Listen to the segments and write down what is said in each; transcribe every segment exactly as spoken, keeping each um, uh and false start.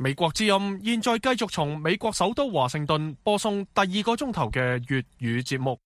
美國之音現在繼續從美國首都華盛頓播送第二個鐘頭嘅粵語節目。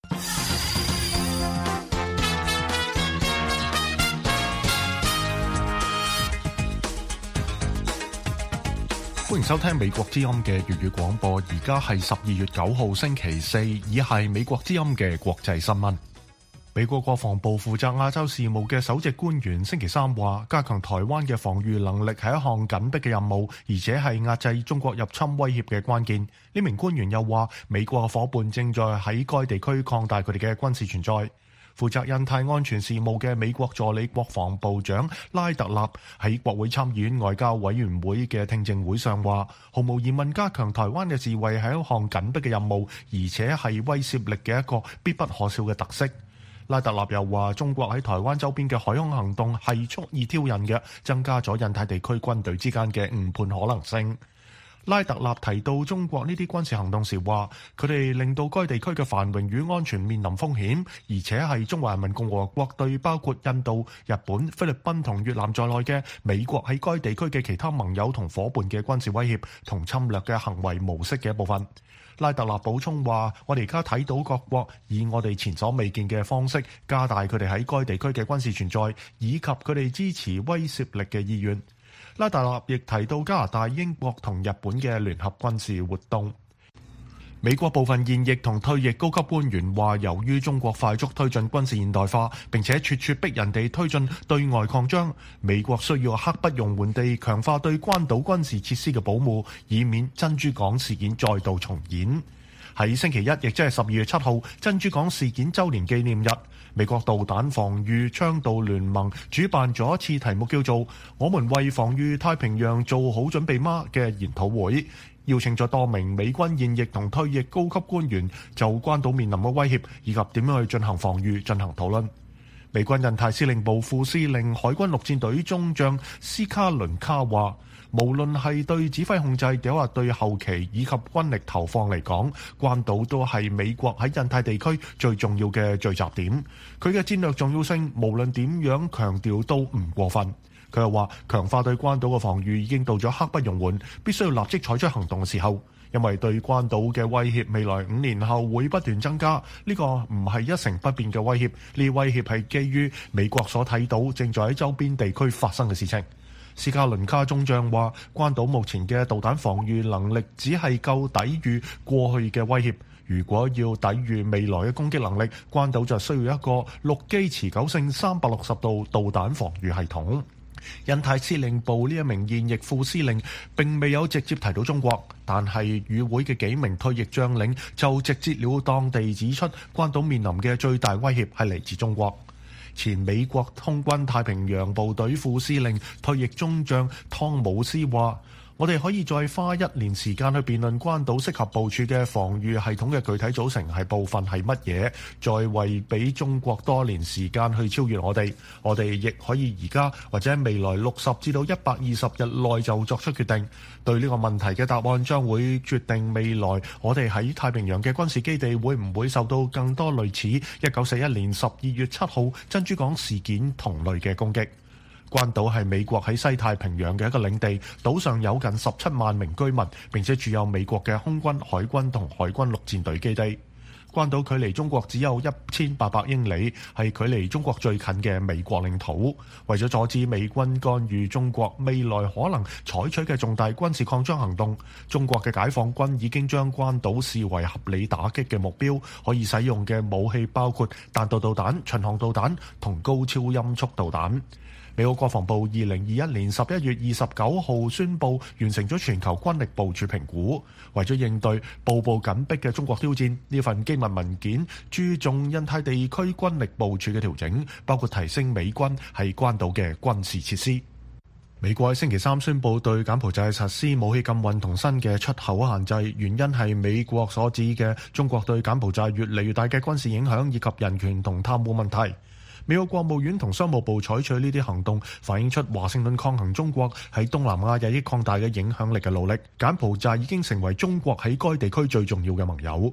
歡迎收聽美國之音嘅粵語廣播，而家係十二月九號星期四，以係美國之音嘅國際新聞。美國國防部負責亞洲事務嘅首席官員星期三話，加強台灣嘅防禦能力係一項緊迫嘅任務，而且係壓制中國入侵威脅嘅關鍵。呢名官員又話，美國嘅夥伴正在喺該地區擴大佢哋嘅軍事存在。負責印太安全事務嘅美國助理國防部長拉特納喺國會參議院外交委員會嘅聽證會上話，毫無疑問加強台灣嘅自衛係一項緊迫嘅任務，而且係威懾力嘅一個必不可少嘅特色。拉特納又話，中國喺台灣周邊嘅海空行動係蓄意挑釁嘅，增加咗印太地區軍隊之間嘅誤判可能性。拉特納提到中國呢啲軍事行動時話，佢哋令到該地區嘅繁榮與安全面臨風險，而且係中華人民共和國對包括印度、日本、菲律賓同越南在內嘅美國喺該地區嘅其他盟友同夥伴嘅軍事威脅同侵略嘅行為模式嘅一部分。拉特納補充話，我哋而家睇到各國以我哋前所未見嘅方式加大佢哋喺該地區嘅軍事存在，以及佢哋支持威懾力嘅意願。拉特納亦提到加拿大、英國同日本嘅聯合軍事活動。美國部分現役同退役高級官員話，由於中國快速推進軍事現代化，並且咄咄逼人地推進對外擴張，美國需要刻不容緩地強化對關島軍事設施嘅保護，以免珍珠港事件再度重演。喺星期一，亦即係十二月七號，珍珠港事件週年紀念日，美國導彈防禦倡導聯盟主辦咗一次題目叫做《我們為防禦太平洋做好準備嗎》嘅研討會，邀請咗多名美軍現役同退役高級官員就關島面臨嘅威脅以及點樣去進行防禦進行討論。美軍印太司令部副司令海軍陸戰隊中將斯卡倫卡話，無論係對指揮控制，定或對後期以及軍力投放嚟講，關島都係美國喺印太地區最重要嘅聚集點。佢嘅戰略重要性，無論點樣強調都唔過分。佢又話，強化對關島嘅防禦已經到咗刻不容緩，必須要立即採取行動嘅時候，因為對關島嘅威脅未來五年後會不斷增加。呢個唔係一成不變嘅威脅，呢威脅係基於美國所睇到正在喺周邊地區發生嘅事情。斯卡倫卡中將話，關島目前嘅導彈防禦能力只係夠抵禦過去嘅威脅，如果要抵禦未來嘅攻擊能力，關島就需要一個陸基持久性三百六十度導彈防禦系統。印太司令部呢一名現役副司令並未有直接提到中國，但係與會嘅幾名退役將領就直截了當地指出，關島面臨嘅最大威脅係嚟自中國。前美國空軍太平洋部隊副司令退役中將湯姆斯話，我哋可以再花一年時間去辯論關島適合部署嘅防禦系統嘅具體組成係部分係乜嘢，再為俾中國多年時間去超越我哋。我哋亦可以而家或者未來六十至到一百二十日內就作出決定。對呢個問題嘅答案將會決定未來我哋喺太平洋嘅軍事基地會唔會受到更多類似一九四一年十二月七號珍珠港事件同類嘅攻擊。關島係美國喺西太平洋嘅一個領地，島上有近十七萬名居民，並且駐有美國嘅空軍、海軍同海軍陸戰隊基地。關島距離中國只有一千八百英里，係距離中國最近嘅美國領土。為咗阻止美軍干預中國未來可能採取嘅重大軍事擴張行動，中國嘅解放軍已經將關島視為合理打擊嘅目標，可以使用嘅武器包括彈道導彈、巡航導彈同高超音速導彈。美國國防部二零二一年十一月二十九號宣布完成咗全球軍力部署評估，為咗應對步步緊迫嘅中國挑戰，呢份機密文件注重印太地區軍力部署嘅調整，包括提升美軍喺關島嘅軍事設施。美國喺星期三宣布對柬埔寨實施武器禁運同新嘅出口限制，原因係美國所指嘅中國對柬埔寨越嚟越大嘅軍事影響以及人權同貪污問題。美國國務院同商務部採取呢啲行動，反映出華盛頓抗衡中國喺東南亞日益擴大嘅影響力嘅努力。柬埔寨已經成為中國喺該地區最重要嘅盟友。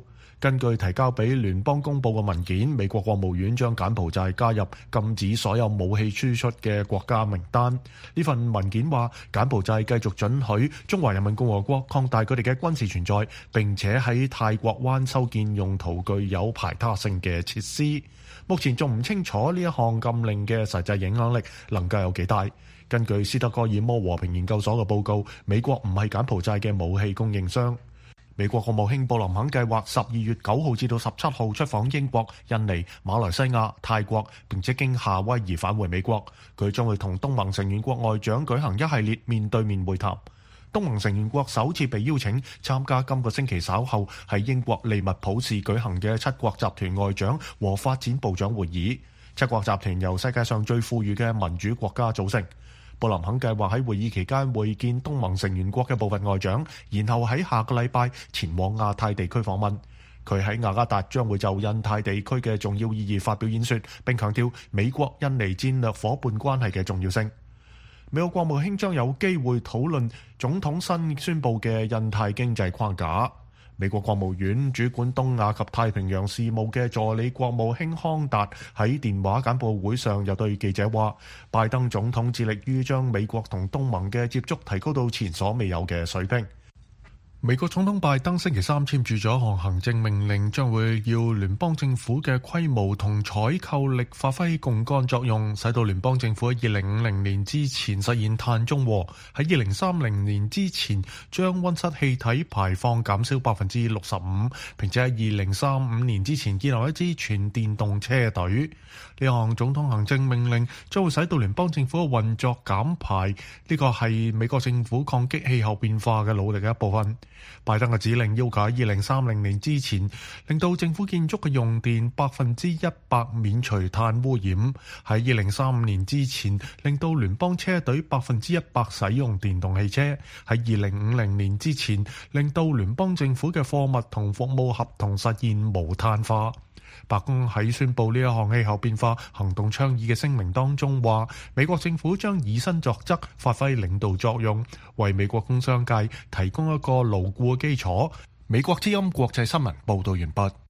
根據提交俾聯邦公佈嘅文件，美國國務院將柬埔寨加入禁止所有武器輸出嘅國家名單。呢份文件話，柬埔寨繼續准許中華人民共和國擴大佢哋嘅軍事存在，並且喺泰國灣修建用途具有排他性嘅設施。目前仲唔清楚呢一項禁令嘅實際影響力能夠有幾大。根據斯德哥爾摩和平研究所嘅報告，美國唔係柬埔寨嘅武器供應商。美國國務卿布林肯計劃十二月九號至到十七號出訪英國、印尼、馬來西亞、泰國，並且經夏威夷返回美國。佢將會同東盟成員國外長舉行一系列面對面會談。東盟成員國首次被邀請參加今個星期稍後喺英國利物浦市舉行嘅七國集團外長和發展部長會議。七國集團由世界上最富裕嘅民主國家組成。布林肯計劃喺會議期間會見東盟成員國嘅部分外長，然後喺下個禮拜前往亞太地區訪問。佢喺雅加達將會就印太地區嘅重要意義發表演說，並強調美國印尼戰略夥伴關係嘅重要性。美國國務卿將有機會討論總統新宣布嘅印太經濟框架。美國國務院主管東亞及太平洋事務嘅助理國務卿康達喺電話簡報會上又對記者話，拜登總統致力於將美國同東盟嘅接觸提高到前所未有嘅水平。美國總統拜登星期三簽署咗一項行政命令，將會要聯邦政府嘅規模同採購力發揮槓桿作用，使到聯邦政府喺二零五零年之前實現碳中和，喺二零三零年之前將溫室氣體排放減少百分之六十五，並且喺二零三五年之前建立一支全電動車隊。呢項總統行政命令將會使到聯邦政府嘅運作減排，呢個係美國政府抗擊氣候變化嘅努力嘅一部分。拜登嘅指令要求喺二零三零年之前，令到政府建築嘅用電百分之一百免除碳污染；喺二零三五年之前，令到聯邦車隊百分之一百使用電動汽車；喺二零五零年之前，令到聯邦政府嘅貨物同服務合同實現無碳化。白宮喺宣布呢一項氣候變化行動倡議嘅聲明當中話，美國政府將以身作則，發揮領導作用，為美國工商界提供一個牢固嘅基礎。美國之音國際新聞報道完畢。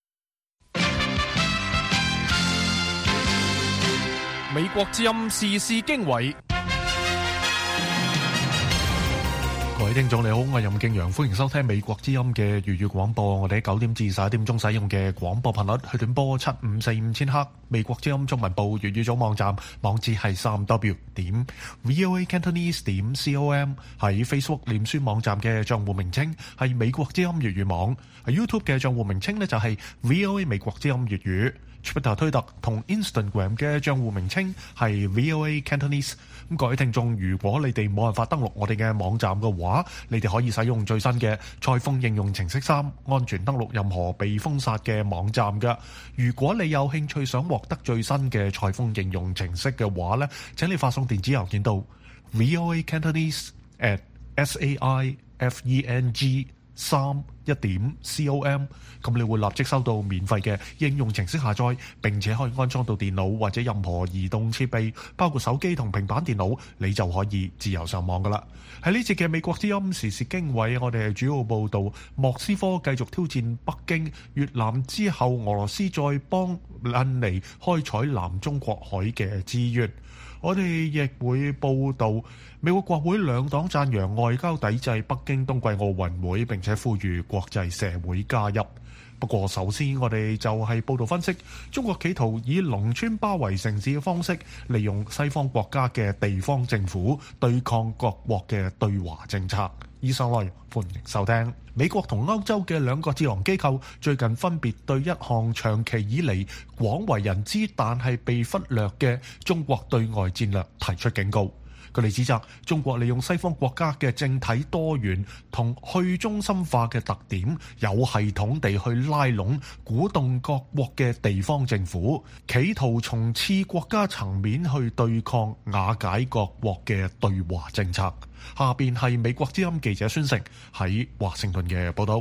美國之音時事經緯。 各位聽眾你好，我係任敬陽，歡迎收聽美國之音嘅粵語廣播。我哋喺九點至十一點鐘使用嘅廣播頻率，去短波七五四五千赫。美國之音中文部粵語組網站網址係三 w 點 voa cantonese 點 com。喺 Facebook 臉書網站嘅賬戶名稱係美國之音粵語網，喺 YouTube 嘅賬戶名稱呢就係 VOA 美國之音粵語。Twitter 推特同 Instagram 嘅賬戶名稱係 VOA Cantonese。咁各位聽眾，如果你哋冇辦法登錄我哋嘅網站嘅話，你哋可以使用最新嘅裁縫應用程式三，安全登錄任何被封殺嘅網站嘅。如果你有興趣想獲得最新嘅裁縫應用程式嘅話呢，請你發送電子郵件到 VOA Cantonese at saifeng 三一點 com， 咁你會立即收到免費嘅應用程式下載，並且可以安裝到電腦或者任何移動設備，包括手機同平板電腦，你就可以自由上網噶啦。喺呢節嘅美國之音時事經緯，我哋係主要報道莫斯科繼續挑戰北京，越南之後俄羅斯再幫印尼開採南中國海嘅資源。我哋亦會報道美國國會兩黨讚揚外交抵制北京冬季奧運會，並且呼籲國際社會加入。不過首先我哋就係報道分析中國企圖以農村包圍城市嘅方式，利用西方國家嘅地方政府對抗各國嘅對華政策。以上內容歡迎收聽。美國同歐洲嘅兩個智囊機構最近分別對一項長期以嚟廣為人知但係被忽略嘅中國對外戰略提出警告。佢哋指責中國利用西方國家嘅政體多元同去中心化嘅特點，有系統地去拉攏、鼓動各國嘅地方政府，企圖從次國家層面去對抗、瓦解各國嘅對華政策。下邊係美國之音記者孫成喺華盛頓嘅報道。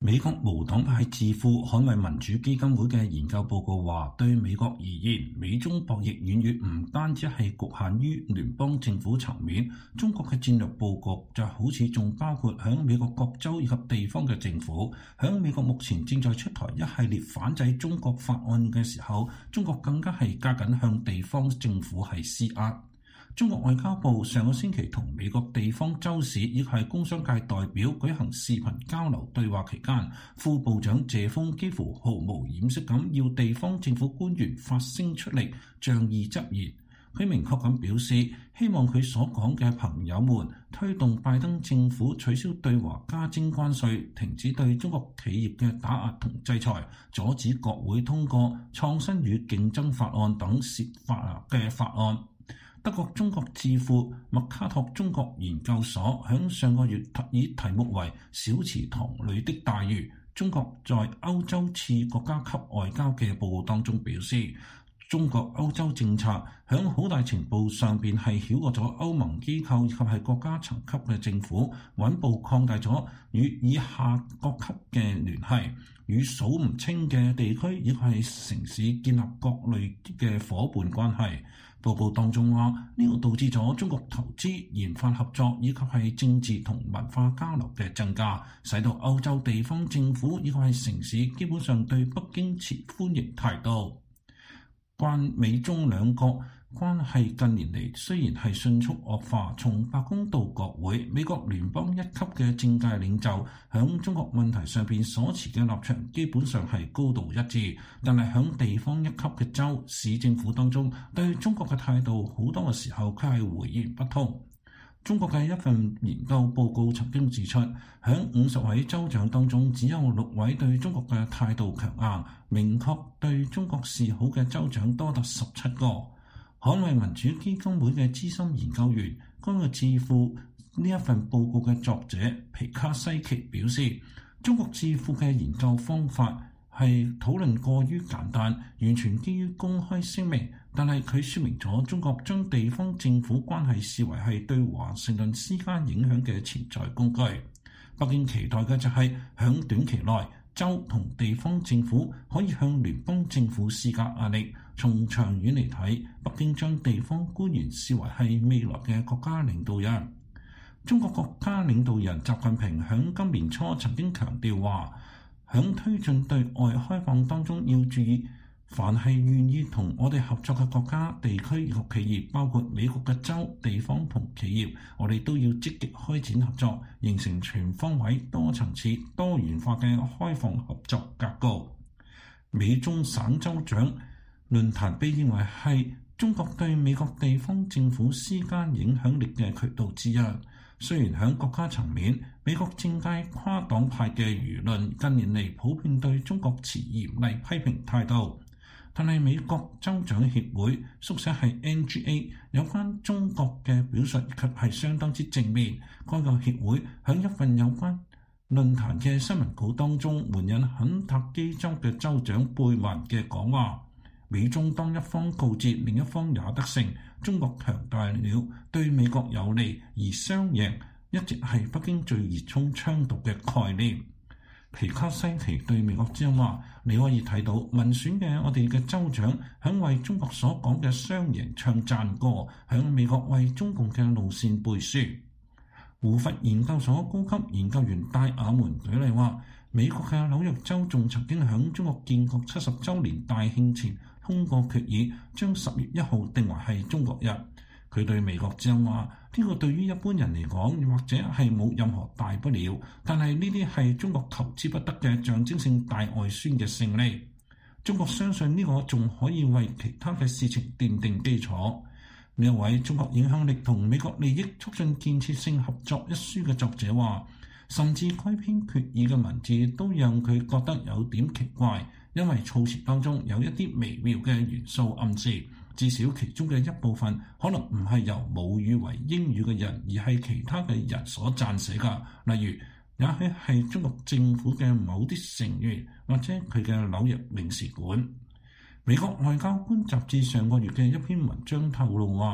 美國無黨派智庫捍衛民主基金會嘅研究報告話，對美國而言，美中博弈遠遠唔單止係局限於聯邦政府層面，中國嘅戰略佈局就好似仲包括響美國各州以及地方嘅政府。響美國目前正在出台一系列反制中國法案嘅時候，中國更加係加緊向地方政府係施壓。中國外交部上個星期同美國地方州市以及係工商界代表舉行視頻交流對話期間，副部長謝鋒幾乎毫無掩飾咁要地方政府官員發聲出力，仗義執言。佢明確咁表示，希望佢所講嘅朋友們推動拜登政府取消對華加徵關稅，停止對中國企業嘅打壓同制裁，阻止國會通過創新與競爭法案等涉法嘅法案。德國中國智庫麥卡托中國研究所喺上個月以題目為《小池塘裏的大魚：中國在歐洲次國家級外交》嘅報告當中表示，中國歐洲政策喺好大程度上邊係繞過咗歐盟機構以及係國家層級嘅政府，穩步擴大咗與以下各級嘅聯繫，與數唔清嘅地區以及係城市建立各類嘅夥伴關係。報告當中話，呢個導致咗中國投資、研發合作以及係政治同文化交流嘅增加，使到歐洲地方政府以及係城市基本上對北京持歡迎態度。關美中兩國關係近年嚟雖然係迅速惡化，從白宮到國會，美國聯邦一級嘅政界領袖響中國問題上邊所持嘅立場基本上係高度一致，但係響地方一級嘅州市政府當中，對中國嘅態度好多嘅時候佢係回言不通。中國嘅一份研究報告曾經指出，響五十位州長當中，只有六位對中國嘅態度強硬，明確對中國示好嘅州長多達十七個。捍衛民主基金會嘅資深研究員，該個智庫呢一份報告嘅作者皮卡西奇表示，中國智庫嘅研究方法係討論過於簡單，完全基於公開聲明，但係佢說明咗中國將地方政府關係視為係對華盛頓施加影響嘅潛在工具。北京期待嘅就係響短期內，州同地方政府可以向聯邦政府施加壓力。從長遠嚟睇，北京將地方官員視為係未來嘅國家領導人。中國國家領導人習近平響今年初曾經強調話，響推進對外開放當中要注意，凡係願意同我哋合作嘅國家、地區以及企業，包括美國嘅州、地方同企業，我哋都要積極開展合作，形成全方位、多層次、多元化嘅開放合作格局。美中省州長論壇被認為係中國對美國地方政府施加影響力嘅渠道之一。雖然喺國家層面，美國政界跨黨派嘅輿論近年嚟普遍對中國持嚴厲批評態度，但係美國州長協會縮寫係 N G A 有關中國嘅表述卻係相當之正面。該個協會喺一份有關論壇嘅新聞稿當中援引肯塔基州嘅州長貝曼嘅講話，美中當一方告捷，另一方也得勝。中國強大了，對美國有利，而雙贏一直係北京最熱衷倡導嘅概念。皮卡西奇對美國之音話：你可以睇到民選嘅我哋嘅州長響為中國所講嘅雙贏唱讚歌，響美國為中共嘅路線背書。胡佛研究所高級研究員戴亞門舉例話，美國嘅紐約州仲曾經響中國建國七十週年大慶前通過決議，將十月一號定為係中國日。佢對美國之音話：呢個對於一般人嚟講，或者係冇任何大不了，但係呢啲係中國求之不得嘅象徵性大外宣嘅勝利。中國相信呢個仲可以為其他嘅事情奠定基礎。呢一位中國影響力同美國利益促進建設性合作一書嘅作者話，甚至該篇決議嘅文字都讓佢覺得有點奇怪，因為措辭當中有一啲微妙嘅元素暗示，至少其中嘅一部分可能唔係由母語為英語嘅人，而係其他嘅人所撰寫㗎。例如，也許係中國政府嘅某啲成員，或者佢嘅紐約領事館。美國外交官雜誌上個月嘅一篇文章透露話，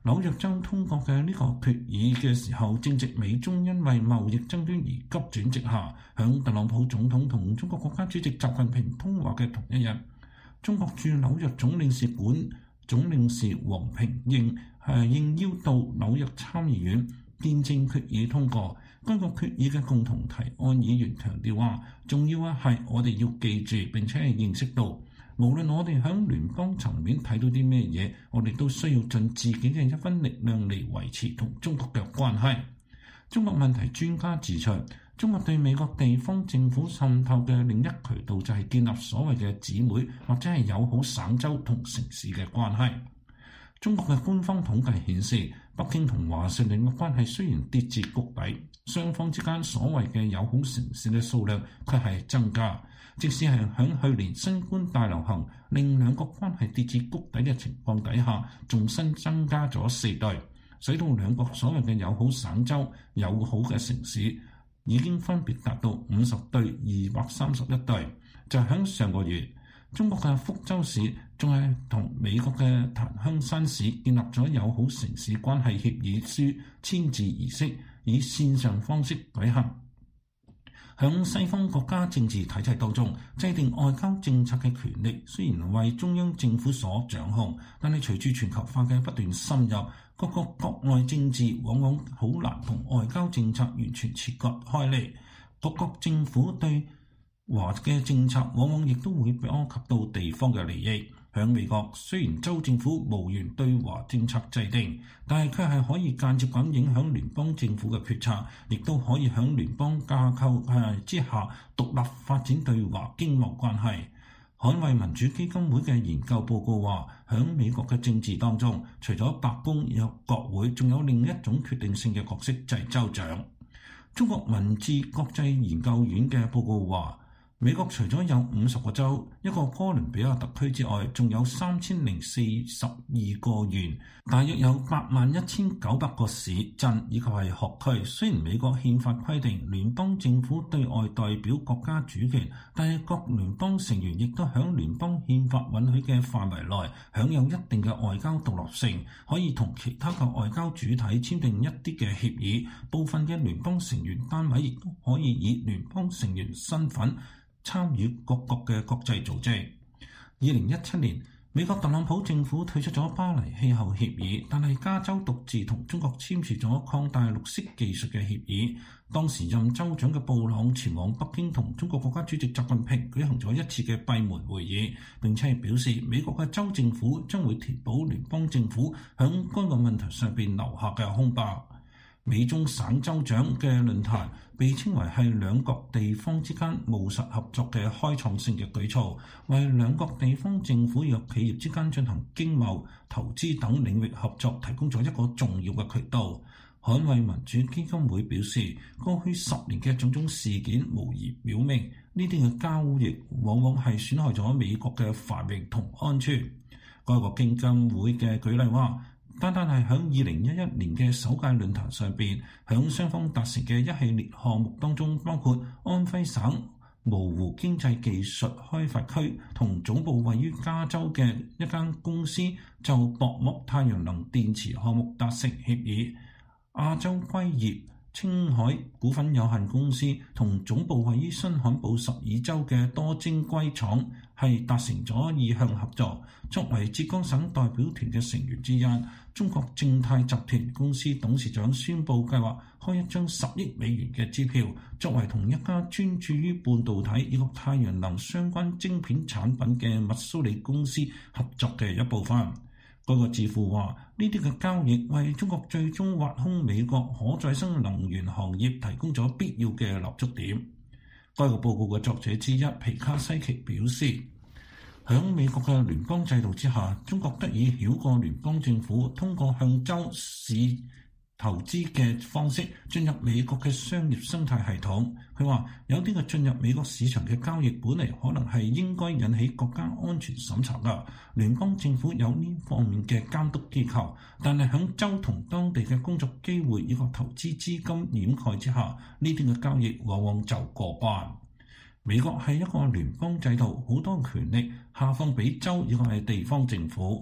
紐約州通過嘅呢個決議嘅時候，正值美中因為貿易爭端而急轉直下。響特朗普總統同中國國家主席習近平通話嘅同一日，中國駐紐約總領事館總領事黃平應係應邀到紐約參議院見證決議通過。該個決議嘅共同提案議員強調話，重要啊係我哋要記住並且係認識到，無論我哋響聯邦層面睇到啲咩嘢，我哋都需要盡自己嘅一分力量嚟維持同中國嘅關係。中國問題專家指出，中國對美國地方政府滲透嘅另一渠道就係建立所謂嘅姊妹或者係友好省州同城市嘅關係。中國嘅官方統計顯示，北京同華盛頓嘅關係雖然跌至谷底，雙方之間所謂嘅友好城市嘅數量卻係增加。即使係響去年新冠大流行令兩國關係跌至谷底嘅情況底下，仲新增加咗四對，使到兩國所謂嘅友好省州、友好嘅城市已經分別達到五十對、二百三十一對。就喺上個月，中國嘅福州市仲係同美國嘅檀香山市建立咗友好城市關係協議書簽字儀式，以線上方式舉行。響西方國家政治體制當中，制定外交政策嘅權力雖然為中央政府所掌控，但係隨住全球化嘅不斷深入，各個國內政治往往好難同外交政策完全切割開嚟。各國政府對華嘅政策往往亦都會波及到地方嘅利益。響美國，雖然州政府無緣對華政策制定，但係卻係可以間接咁影響聯邦政府嘅決策，亦都可以響聯邦架構之下獨立發展對華經貿關係。捍衛民主基金會嘅研究報告話，響美國嘅政治當中，除咗白宮有國會，仲有另一種決定性嘅角色就係州長。中國民智國際研究院嘅報告話，美國除咗有五十個州、一個哥倫比亞特區之外，仲有三千零四十二個縣，大約有八萬一千九百個市鎮以及係學區。雖然美國憲法規定聯邦政府對外代表國家主權，但係各聯邦成員亦都響聯邦憲法允許嘅範圍內享有一定嘅外交獨立性，可以同其他嘅外交主體簽訂一啲嘅協議。部分嘅聯邦成員單位亦都可以以聯邦成員身份參與各國嘅國際組織。二零一七年，美國特朗普政府退出咗巴黎氣候協議，但係加州獨自同中國簽署咗擴大綠色技術嘅協議。當時任州長嘅布朗前往北京同中國國家主席習近平舉行咗一次嘅閉門會議，並且係表示美國嘅州政府將會填補聯邦政府響該個問題上邊留下嘅空白。美中省州長嘅論壇被稱為係兩國地方之間務實合作嘅開創性嘅舉措，為兩國地方政府與企業之間進行經貿、投資等領域合作提供咗一個重要嘅渠道。捍衛民主基金會表示，過去十年嘅種種事件無疑表明，呢啲嘅交易往往係損害咗美國嘅繁榮同安全。該個基金會嘅舉例話，單單係響二零一一年嘅首屆論壇上邊，響雙方達成嘅一系列項目當中，包括安徽省蕪湖經濟技術開發區同總部位於加州嘅一間公司就薄膜太陽能電池項目達成協議，亞洲硅業青海股份有限公司同總部位於新罕布什爾州嘅多晶硅廠係達成咗意向合作。作為浙江省代表團嘅成員之一，中國正泰集團公司董事長宣布計劃開一張十億美元嘅支票，作為同一家專注於半導體以及太陽能相關晶片產品嘅密蘇里公司合作嘅一部分。嗰個智庫話，呢啲嘅交易為中國最終挖空美國可再生能源行業提供咗必要嘅立足點。該個報告嘅作者之一皮卡西奇表示，響美國嘅聯邦制度之下，中國得以繞過聯邦政府，通過向州市投資嘅方式進入美國嘅商業生態系統。佢話有啲嘅進入美國市場嘅交易本嚟可能係應該引起國家安全審查㗎，聯邦政府有呢方面嘅監督機構，但係響州同當地嘅工作機會以及投資資金掩蓋之下，呢啲嘅交易往往就過關。美國係一個聯邦制度，好多權力下放俾州以及係地方政府。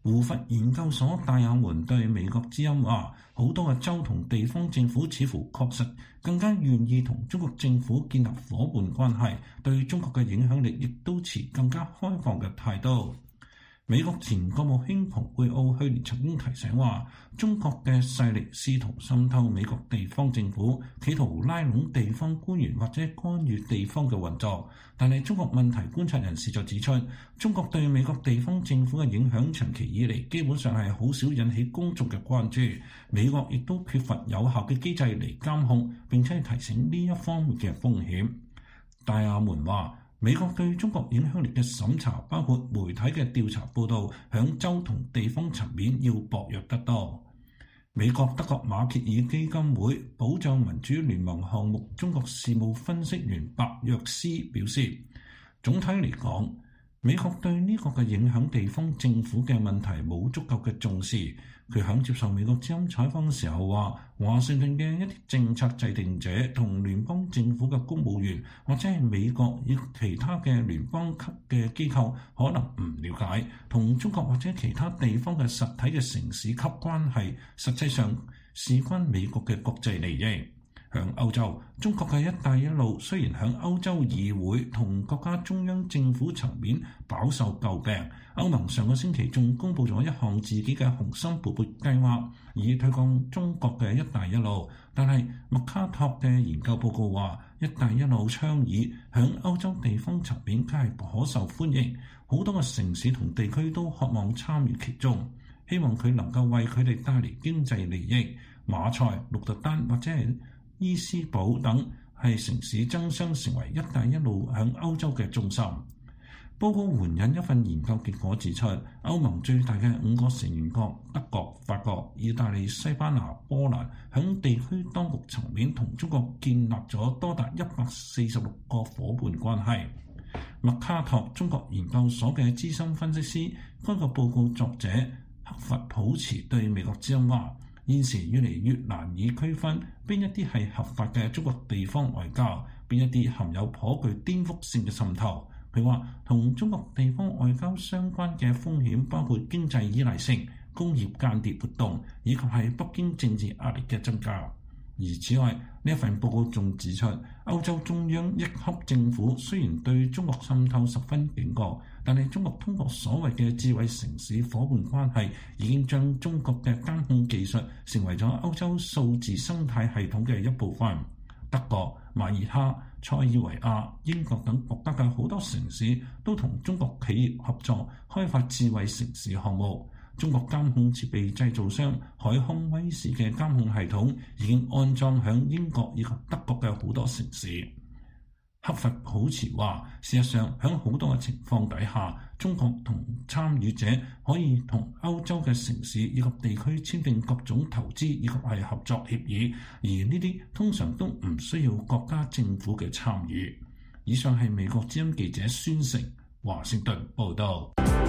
胡佛研究所戴亞門對美國之音話，好多嘅州同地方政府似乎確實更加願意同中國政府建立夥伴關係，對中國嘅影響力亦都持更加開放嘅態度。美國前國務卿蓬佩奧去年曾經提醒話，中國嘅勢力試圖滲透美國地方政府，企圖拉攏地方官員或者干預地方嘅運作。但係中國問題觀察人士就指出，中國對美國地方政府嘅影響長期以嚟基本上係好少引起公眾嘅關注，美國亦都缺乏有效嘅機制嚟監控並且提醒呢一方面嘅風險。戴亞門話，美國對中國影響力嘅審查，包括媒體嘅調查報導，響州同地方層面要薄弱得多。美國德國馬歇爾基金會保障民主聯盟項目中國事務分析員白約斯表示，總體嚟講，美國對呢個嘅影響地方政府嘅問題冇足夠嘅重視。佢響接受美國之音採訪嘅時候話，華盛頓嘅一啲政策制定者同聯邦政府嘅公務員，或者係美國與其他嘅聯邦級嘅機構，可能唔了解同中國或者其他地方嘅實體嘅城市級關係，實際上事關美國嘅國際利益。向歐洲，中國嘅一帶一路雖然響歐洲議會同國家中央政府層面飽受詬病，歐盟上個星期仲公布咗一項自己嘅雄心勃勃計劃，以推廣中國嘅一帶一路。但係麥卡托嘅研究報告話，一帶一路倡議響歐洲地方層面皆係頗受歡迎，好多嘅城市同地區都渴望參與其中，希望佢能夠為佢哋帶嚟經濟利益。馬賽、鹿特丹或者係伊斯堡等係城市爭相成為一帶一路響歐洲嘅中心。報告援引一份研究結果指出，歐盟最大嘅五個成員國德國、法國、意大利、西班牙、波蘭響地區當局層面同中國建立咗多達一百四十六個夥伴關係。麥卡托中國研究所嘅資深分析師，該個報告作者克弗普茨對美國之音話，現時越嚟越難以區分邊一啲係合法嘅中國地方外交，邊一啲含有頗具顛覆性嘅滲透。佢話，同中國地方外交相關嘅風險包括經濟依賴性、工業間諜活動，以及係北京政治壓力嘅增加。而此外，呢一份報告仲指出，歐洲中央一級政府雖然對中國滲透十分警覺，但係中國通過所謂嘅智慧城市夥伴關係，已經將中國嘅監控技術成為咗歐洲數字生態系統嘅一部分。德國、馬爾哈、塞爾維亞、英國等國家嘅好多城市都同中國企業合作開發智慧城市項目。中國監控設備製造商海康威視嘅監控系統已經安裝響英國以及德國嘅好多城市。克弗普茨話，事實上響好多嘅情況底下，中國同參與者可以同歐洲嘅城市以及地區簽訂各種投資以及係合作協議，而呢啲通常都唔需要國家政府嘅參與。以上係美國之音記者孫成華盛頓報道。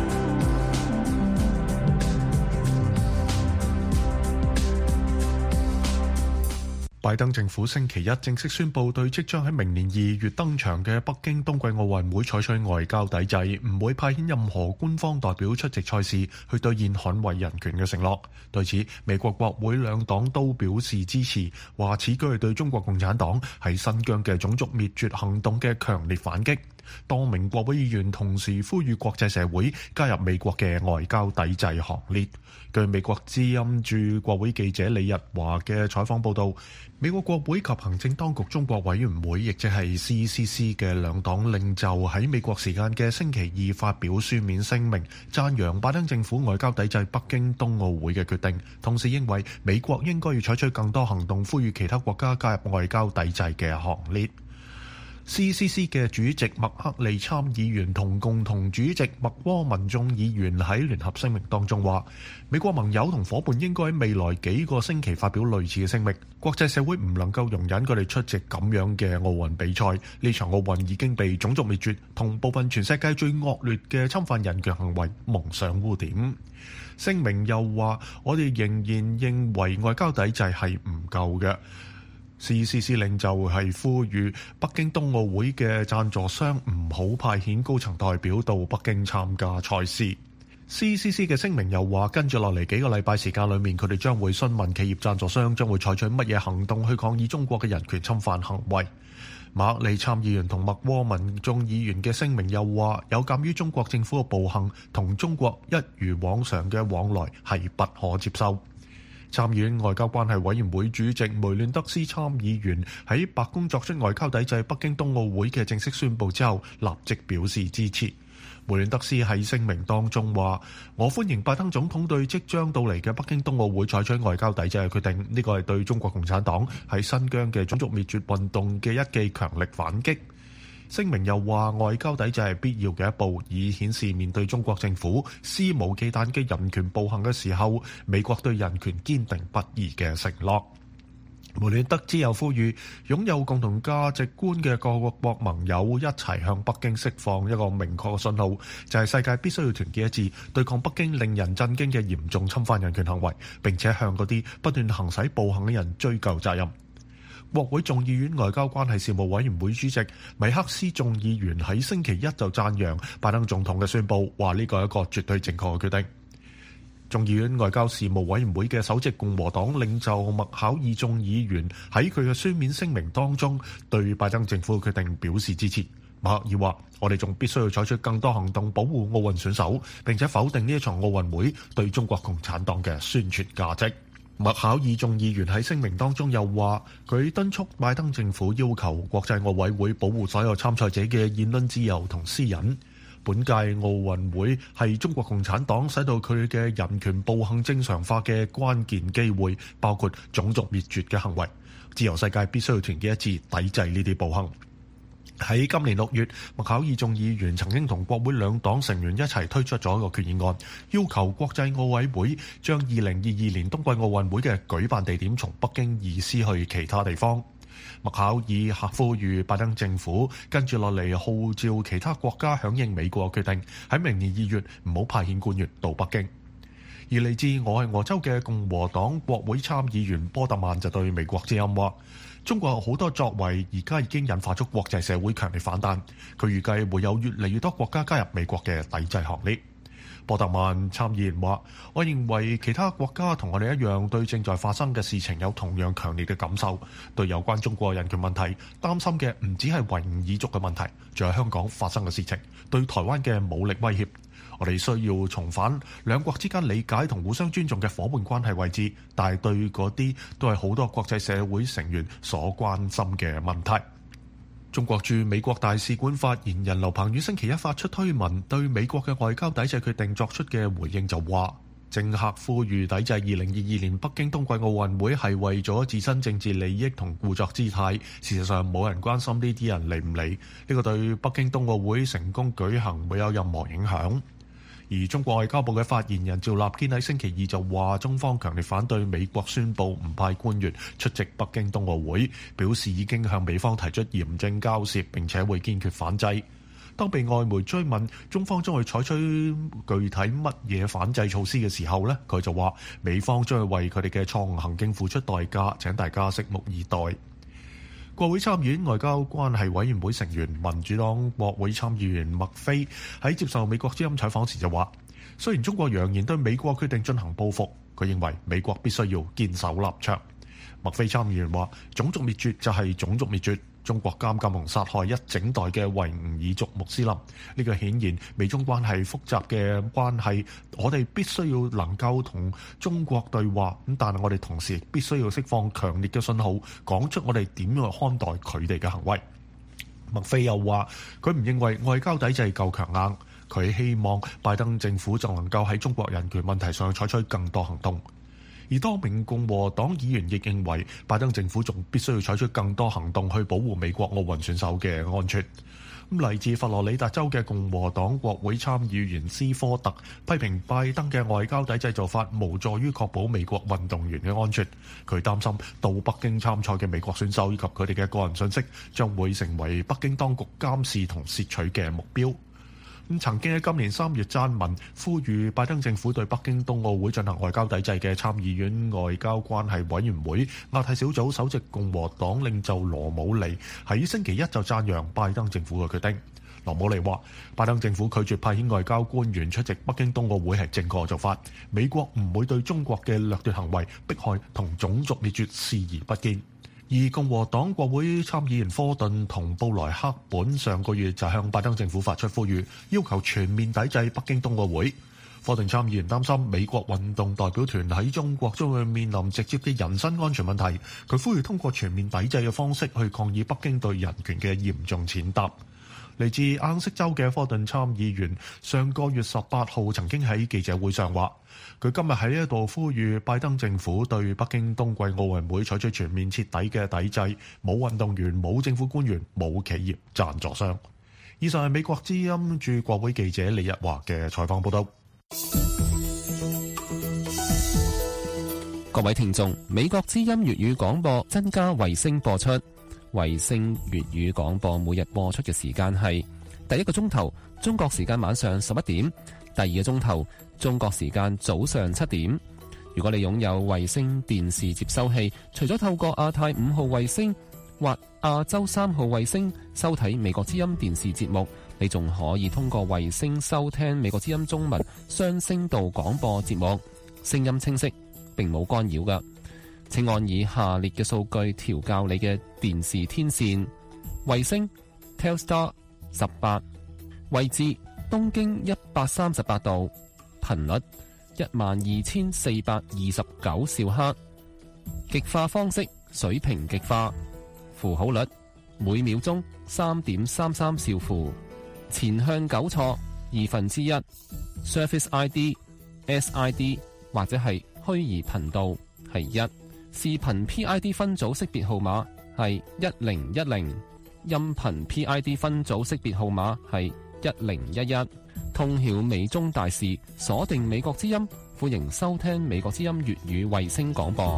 拜登政府星期一正式宣布，對即將喺明年二月登場嘅北京冬季奧運會採取外交抵制，唔會派遣任何官方代表出席賽事，去兌現捍衛人權嘅承諾。對此，美國國會兩黨都表示支持，話此舉係對中國共產黨喺新疆嘅種族滅絕行動嘅強烈反擊。多名國會議員同時呼籲國際社會加入美國嘅外交抵制行列。據美國之音駐國會記者李日華嘅採訪報道，美國國會及行政當局中國委員會，亦即係 C C C 嘅兩黨領袖喺美國時間嘅星期二發表書面聲明，讚揚拜登政府外交抵制北京冬奧會嘅決定，同時認為美國應該要採取更多行動，呼籲其他國家加入外交抵制嘅行列。C C C 嘅主席麥克利參議員同共同主席麥窩民眾議員喺聯合聲明當中話，美國盟友同夥伴應該喺未來幾個星期發表類似嘅聲明，國際社會唔能夠容忍佢哋出席咁樣嘅奧運比賽。呢場奧運已經被種族滅絕同部分全世界最惡劣嘅侵犯人權行為蒙上污點。聲明又話，我哋仍然認為外交抵制係唔夠嘅。C C C 領袖係呼籲北京冬奧會嘅贊助商唔好派遣高層代表到北京參加賽事。 C C C 嘅聲明又話，跟住落嚟幾個禮拜時間裏面，佢哋將會詢問企業贊助商將會採取乜嘢行動去抗議中國嘅人權侵犯行為。馬克利參議員同麥窩民眾議員嘅聲明又話，有鑑於中國政府嘅暴行同中國一如往常嘅往來係不可接受。參議院外交關係委員會主席梅亂德斯參議員喺白宮作出外交抵制北京冬奧會嘅正式宣佈之後，立即表示支持。梅亂德斯喺聲明當中話，我歡迎拜登總統對即將到嚟嘅北京冬奧會採取外交抵制嘅決定，呢個係對中國共產黨喺新疆嘅種族滅絕運動嘅一記強力反擊。聲明又話，外交抵制係必要嘅一步，以顯示面對中國政府肆無忌憚嘅人權暴行嘅時候，美國對人權堅定不移嘅承諾。梅亂德之後呼籲擁有共同價值觀嘅各國盟友一齊向北京釋放一個明確嘅信號，就係世界必須要團結一致，對抗北京令人震驚嘅嚴重侵犯人權行為，並且向嗰啲不斷行使暴行嘅人追究責任。國會眾議院外交關係事務委員會主席米克斯眾議員喺星期一就讚揚拜登總統嘅宣佈，話呢個係一個絕對正確嘅決定。眾議院外交事務委員會嘅首席共和黨領袖麥考爾眾議員喺佢嘅書面聲明當中，對拜登政府嘅決定表示支持。麥考爾話：我哋仲必須要採取更多行動保護奧運選手，並且否定呢一場奧運會對中國共產黨嘅宣傳價值。麥考爾眾議員喺聲明當中又話，佢敦促拜登政府要求國際奧委會保護所有參賽者嘅言論自由同私隱。本屆奧運會係中國共產黨使到佢嘅人權暴行正常化嘅關鍵機會，包括種族滅絕嘅行為。自由世界必須要團結一致，抵制呢啲暴行。喺今年六月，麥考爾眾議員曾經同國會兩黨成員一齊推出咗一個決議案，要求國際奧委會將二零二二年冬季奧運會嘅舉辦地點從北京移師去其他地方。麥考爾呼籲拜登政府跟住落嚟號召其他國家響應美國決定，喺明年二月唔好派遣官員到北京。而嚟自俄亥俄州嘅共和黨國會參議員波特曼就對美國之音話，中國有好多作為而家已經引發出國際社會強烈反彈，佢預計會有越嚟越多國家加入美國嘅抵制行列。波特曼參議員話，我認為其他國家同我哋一樣對正在發生嘅事情有同樣強烈嘅感受，對有關中國人權問題擔心嘅唔止係維吾爾族嘅問題，仲有香港發生嘅事情，對台灣嘅武力威脅。我哋需要重返兩國之間理解同互相尊重嘅伙伴關係位置，但係對嗰啲都係好多國際社會成員所關心嘅問題。中國駐美國大使館發言人劉鵬宇星期一發出推文，對美國嘅外交抵制決定作出嘅回應就話，政客呼籲抵制二零二二年北京冬季奧運會係為咗自身政治利益同故作姿態，事實上冇人關心呢啲人嚟唔嚟，呢個對北京冬奧會成功舉行冇有任何影響。而中國外交部嘅發言人趙立堅喺星期二就話，中方強烈反對美國宣布唔派官員出席北京冬奧會，表示已經向美方提出嚴正交涉，並且會堅決反制。當被外媒追問中方將會採取具體乜嘢反制措施嘅時候呢，佢就話美方將會為佢哋嘅錯誤行徑付出代價，請大家拭目以待。國會參議院外交關係委員會成員民主黨國會參議員麥菲喺接受美國之音採訪時就話，雖然中國揚言對美國決定進行報復，佢認為美國必須要堅守立場。麥菲參議員話，種族滅絕就係種族滅絕，中國監禁同殺害一整代嘅維吾爾族穆斯林，呢個顯然美中關係複雜嘅關係，我哋必須要能夠同中國對話，咁但係我哋同時必須要釋放強烈嘅信號，講出我哋點樣去看待佢哋嘅行為。麥菲又話，佢唔認為外交抵制夠強硬，佢希望拜登政府就能夠喺中國人權問題上採取更多行動。而多名共和黨議員亦認為，拜登政府仲必須要採取更多行動去保護美國奧運選手嘅安全。咁嚟自佛羅里達州嘅共和黨國會參議員斯科特批評拜登嘅外交抵制做法無助於確保美國運動員嘅安全。佢擔心到北京參賽嘅美國選手以及佢哋嘅個人信息將會成為北京當局監視同竊取嘅目標。咁曾經喺今年三月撰文呼籲拜登政府對北京冬奧會進行外交抵制嘅參議院外交關係委員會亞太小組首席共和黨領袖羅姆尼喺星期一就讚揚拜登政府嘅決定。 羅姆尼話，拜登政府拒絕派遣外交官員出席北京冬奧會係正確做法，美國唔會對中國嘅掠奪行為、迫害同種族滅絕視而不見。而共和黨國會參議員科頓同布萊克本上個月就向拜登政府發出呼籲，要求全面抵制北京冬奧會。科頓參議員擔心美國運動代表團喺中國將會面臨直接嘅人身安全問題，佢呼籲通過全面抵制嘅方式去抗議北京對人權嘅嚴重踐踏。嚟自阿肯色州嘅科頓參議員上個月十八號曾經喺記者會上話，佢今日喺呢一度呼籲拜登政府對北京冬季奧運會採取全面徹底嘅抵制，冇運動員、冇政府官員、冇企業贊助商。以上係美國之音駐國會記者李日華嘅採訪報道。 各位聽眾，美國之音粵語廣播增加衛星播出。衛星粵語廣播每日播出嘅時間係第一個鐘頭中國時間晚上十一點，第二個鐘頭中國時間早上七點。如果你擁有衛星電視接收器，除咗透過亞太五號衛星或亞洲三號衛星收睇美國之音電視節目，你仲可以通過衛星收聽美國之音中文雙聲道廣播節目，聲音清晰，並冇干擾㗎。請按以下列嘅數據調校你嘅電視天線：衛星 Telstar 十八，位置東經一百三十八度，頻率一萬二千四百二十九兆赫，極化方式水平極化，符號率每秒鐘三點三三兆符，前向糾錯二分之一 ，Surface I D、S I D 或者係虛擬頻道係一。視頻 P I D 分組識別號碼係一零一零，音頻 P I D 分組識別號碼係一零一一。通曉美中大事，鎖定美國之音，歡迎收聽美國之音粵語衛星廣播。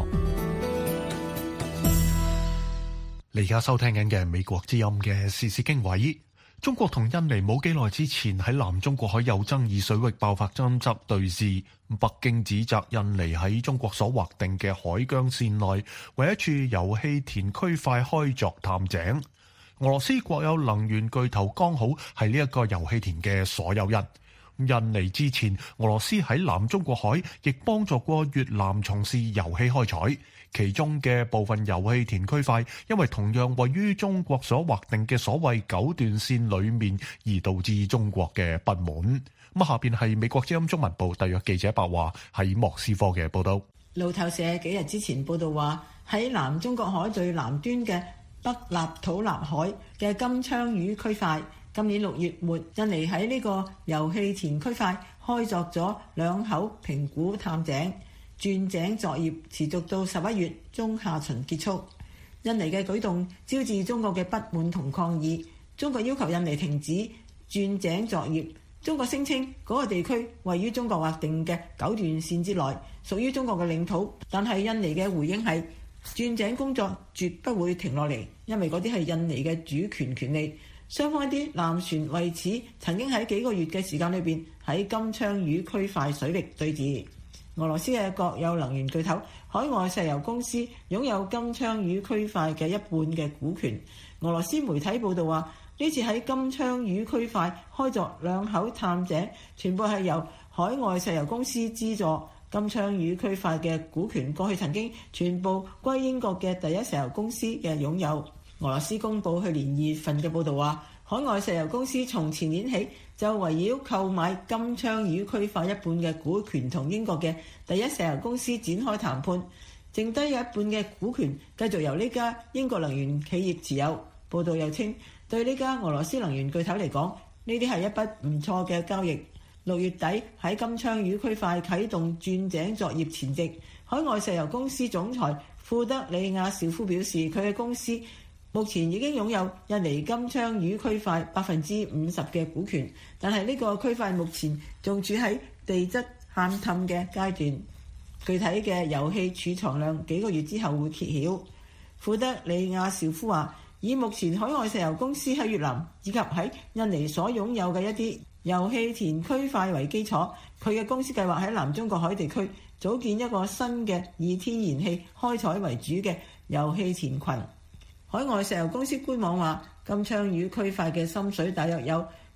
你而家收聽緊嘅美國之音嘅時事經緯。中國同印尼冇幾耐之前喺南中國海有爭議水域爆發爭執對峙，北京指責印尼喺中國所劃定嘅海疆線內為一處油氣田區塊開鑿探井。俄羅斯國有能源巨頭剛好係呢一個油氣田嘅所有人。印尼之前，俄羅斯喺南中國海亦幫助過越南從事油氣開採。其中嘅部分油氣田區塊，因為同樣位於中國所劃定嘅所謂九段線裏面，而導致中國嘅不滿。咁下邊係美國之音中文部特約記者白華喺莫斯科嘅報道。 路透社幾日之前報道話，喺南中國海最南端嘅北立土納海嘅金槍魚區塊，今年六月末，印尼喺呢個油氣田區塊開鑿咗兩口評估探井。鑽井作業持續到十一月中下旬結束。印尼嘅舉動招致中國嘅不滿同抗議，中國要求印尼停止鑽井作業。中國聲稱嗰個地區位於中國劃定嘅九段線之內，屬於中國嘅領土，但係印尼嘅回應係鑽井工作絕不會停落嚟，因為嗰啲係印尼嘅主權權利。雙方一啲艦船為此曾經喺幾個月嘅時間裏邊喺金槍魚區塊水域對峙。俄羅斯嘅國有能源巨頭海外石油公司擁有金槍魚區塊嘅一半嘅股權。俄羅斯媒體報道話，呢次喺金槍魚區塊開鑿兩口探井，全部係由海外石油公司資助。金槍魚區塊嘅股權過去曾經全部歸英國嘅第一石油公司嘅擁有。俄羅斯公佈去年二月份嘅報導話，海外石油公司從前年起就圍繞購買金槍魚區塊一半嘅股權同英國嘅第一石油公司展開談判，剩低有一半嘅股權繼續由呢家英國能源企業持有。報道又稱，對呢家俄羅斯能源巨頭嚟講，呢啲係一筆唔錯嘅交易。六月底喺金槍魚區塊啟動鑽井作業前夕，海外石油公司總裁庫德里亞紹夫表示，佢嘅公司目前已經擁有印尼金槍魚區塊百分之五十嘅股權，但係呢個區塊目前仲處喺地質勘探嘅階段，具體嘅油氣儲藏量幾個月之後會揭曉。庫德里亞紹夫話，以目前海外石油公司喺越南以及喺印尼所擁有嘅一啲油氣田區塊為基礎，佢嘅公司計劃喺南中國海地區組建一個新嘅以天然氣開採為主嘅油氣田群。海外石油公司官網話，金槍魚區塊嘅深水大約有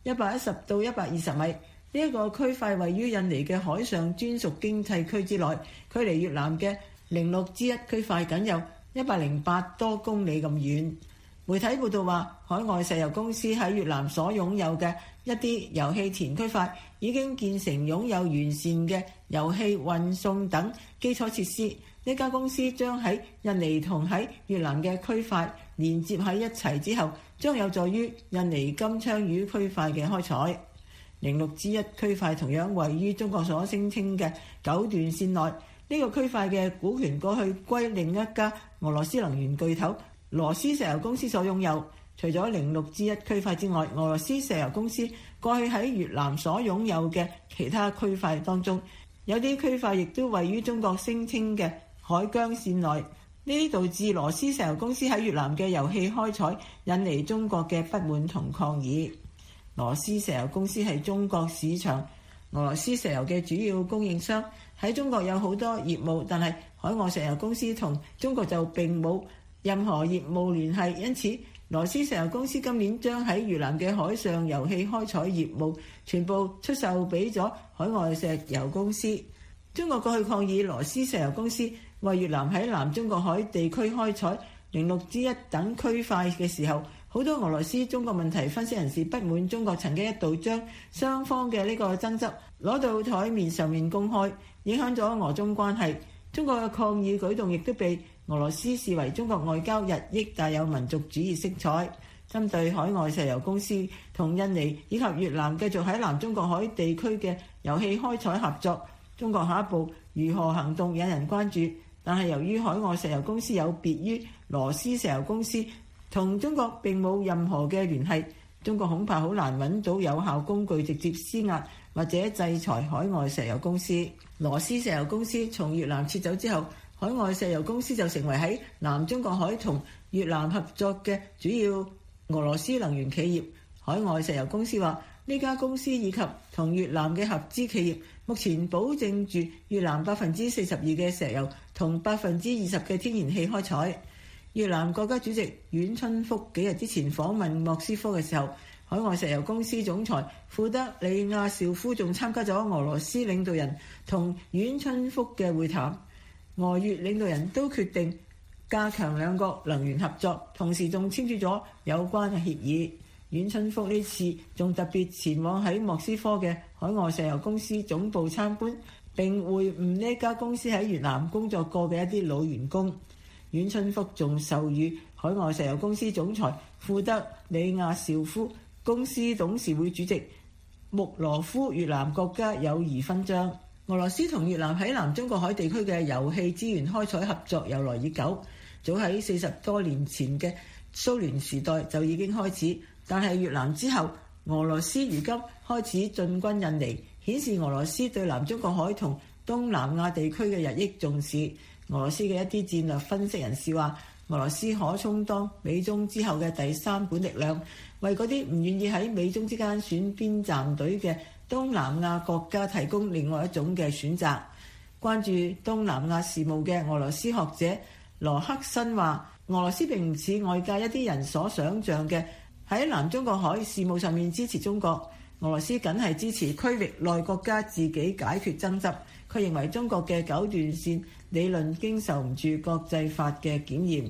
一百一十到一百二十米。呢、這、一個區塊位於印尼嘅海上專屬經濟區之內，距離越南嘅零六之一區塊僅有一百零八多公里咁遠。媒體報道話，海外石油公司喺越南所擁有嘅一啲油氣田區塊已經建成擁有完善嘅油氣運送等基礎設施。呢家公司將喺印尼同喺越南嘅區塊連接喺一齊之後，將有助於印尼金槍魚區塊嘅開採。零六之一區塊同樣位於中國所聲稱嘅九段線內，呢、這個區塊嘅股權過去歸另一家俄羅斯能源巨頭羅斯石油公司所擁有。除咗零六之一區塊之外，俄羅斯石油公司過去喺越南所擁有嘅其他區塊當中，有啲區塊亦都位於中國聲稱嘅海疆線內。呢啲導致羅斯石油公司喺越南嘅油氣開採引嚟中國嘅不滿同抗議。羅斯石油公司係中國市場俄羅斯石油嘅主要供應商，喺中國有好多業務，但係海外石油公司同中國就並冇任何業務聯繫，因此羅斯石油公司今年將喺越南嘅海上油氣開採業務全部出售俾咗海外石油公司。中國過去抗議羅斯石油公司為越南喺南中國海地區開採零六之一等區塊嘅時候，好多俄羅斯中國問題分析人士不滿中國曾經一度將雙方嘅呢個爭執攞到台面上面公開，影響咗俄中關係。中國嘅抗議舉動亦都被俄羅斯視為中國外交日益帶有民族主義色彩。針對海外石油公司同印尼以及越南繼續喺南中國海地區嘅油氣開採合作，中國下一步如何行動引人關注。但係由於海外石油公司有別於羅斯石油公司，同中國並冇任何嘅聯繫，中國恐怕好難揾到有效工具直接施壓或者制裁海外石油公司。羅斯石油公司從越南撤走之後，海外石油公司就成為喺南中國海同越南合作嘅主要俄羅斯能源企業。海外石油公司話，呢家公司以及同越南嘅合資企業目前保證住越南百分之四十二嘅石油同百分之二十嘅天然氣開採。越南國家主席阮春福幾日之前訪問莫斯科嘅時候，海外石油公司總裁庫德里亞紹夫仲參加咗俄羅斯領導人同阮春福嘅會談。俄越領導人都決定加強兩國能源合作，同時仲簽署咗有關嘅協議。阮春福呢次仲特別前往喺莫斯科嘅海外石油公司總部參觀，並會晤呢家公司喺越南工作過嘅一啲老員工。阮春福仲授予海外石油公司總裁庫德里亞紹夫公司董事會主席穆羅夫越南國家友誼勳章。俄羅斯同越南喺南中國海地區嘅油氣資源開採合作由來已久，早喺四十多年前嘅蘇聯時代就已經開始。但係越南之後，俄羅斯如今開始進軍印尼，顯示俄羅斯對南中國海同東南亞地區嘅日益重視。俄羅斯嘅一啲戰略分析人士話，俄羅斯可充當美中之後嘅第三管力量，為嗰啲唔願意喺美中之間選邊站隊嘅東南亞國家提供另外一種嘅選擇。關注東南亞事務嘅俄羅斯學者羅克申話，俄羅斯並唔似外界一啲人所想像嘅喺南中國海事務上面支持中國。俄羅斯僅係支持區域內國家自己解決爭執。佢認為中國嘅九段線理論經受唔住國際法嘅檢驗。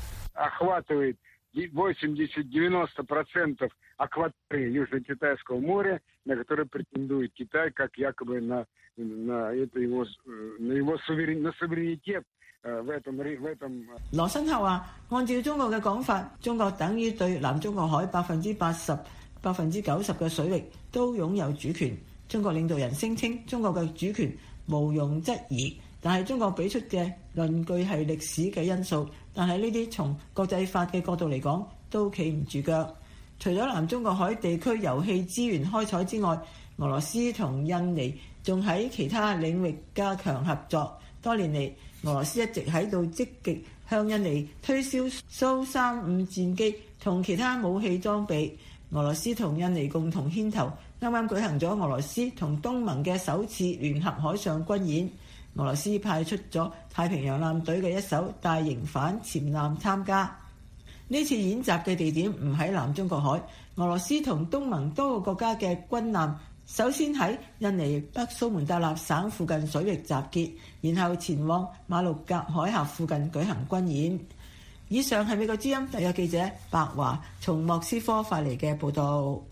羅申克話，按照中國嘅講法，中國等於對南中國海百分之八十、百分之九十嘅水域都擁有主權。中國領導人聲稱中國嘅主權毋庸質疑，但係中國俾出嘅論據係歷史嘅因素，但係呢啲從國際法嘅角度嚟講都企唔住腳。除咗南中國海地區油氣資源開採之外，俄羅斯同印尼仲喺其他領域加強合作。多年嚟，俄羅斯一直喺度積極向印尼推銷蘇三五戰機同其他武器裝備。俄羅斯同印尼共同牽頭，啱啱舉行咗俄羅斯同東盟嘅首次聯合海上軍演。俄羅斯派出咗太平洋艦隊嘅一艘大型反潛艦參加。 呢次演習嘅地點唔喺南中國海，俄羅斯同東盟多個國家嘅軍艦首先喺印尼北蘇門答臘省附近水域集結，然後前往馬六甲海峽附近舉行軍演。以上係美國之音特約記者白華從莫斯科發嚟嘅報導。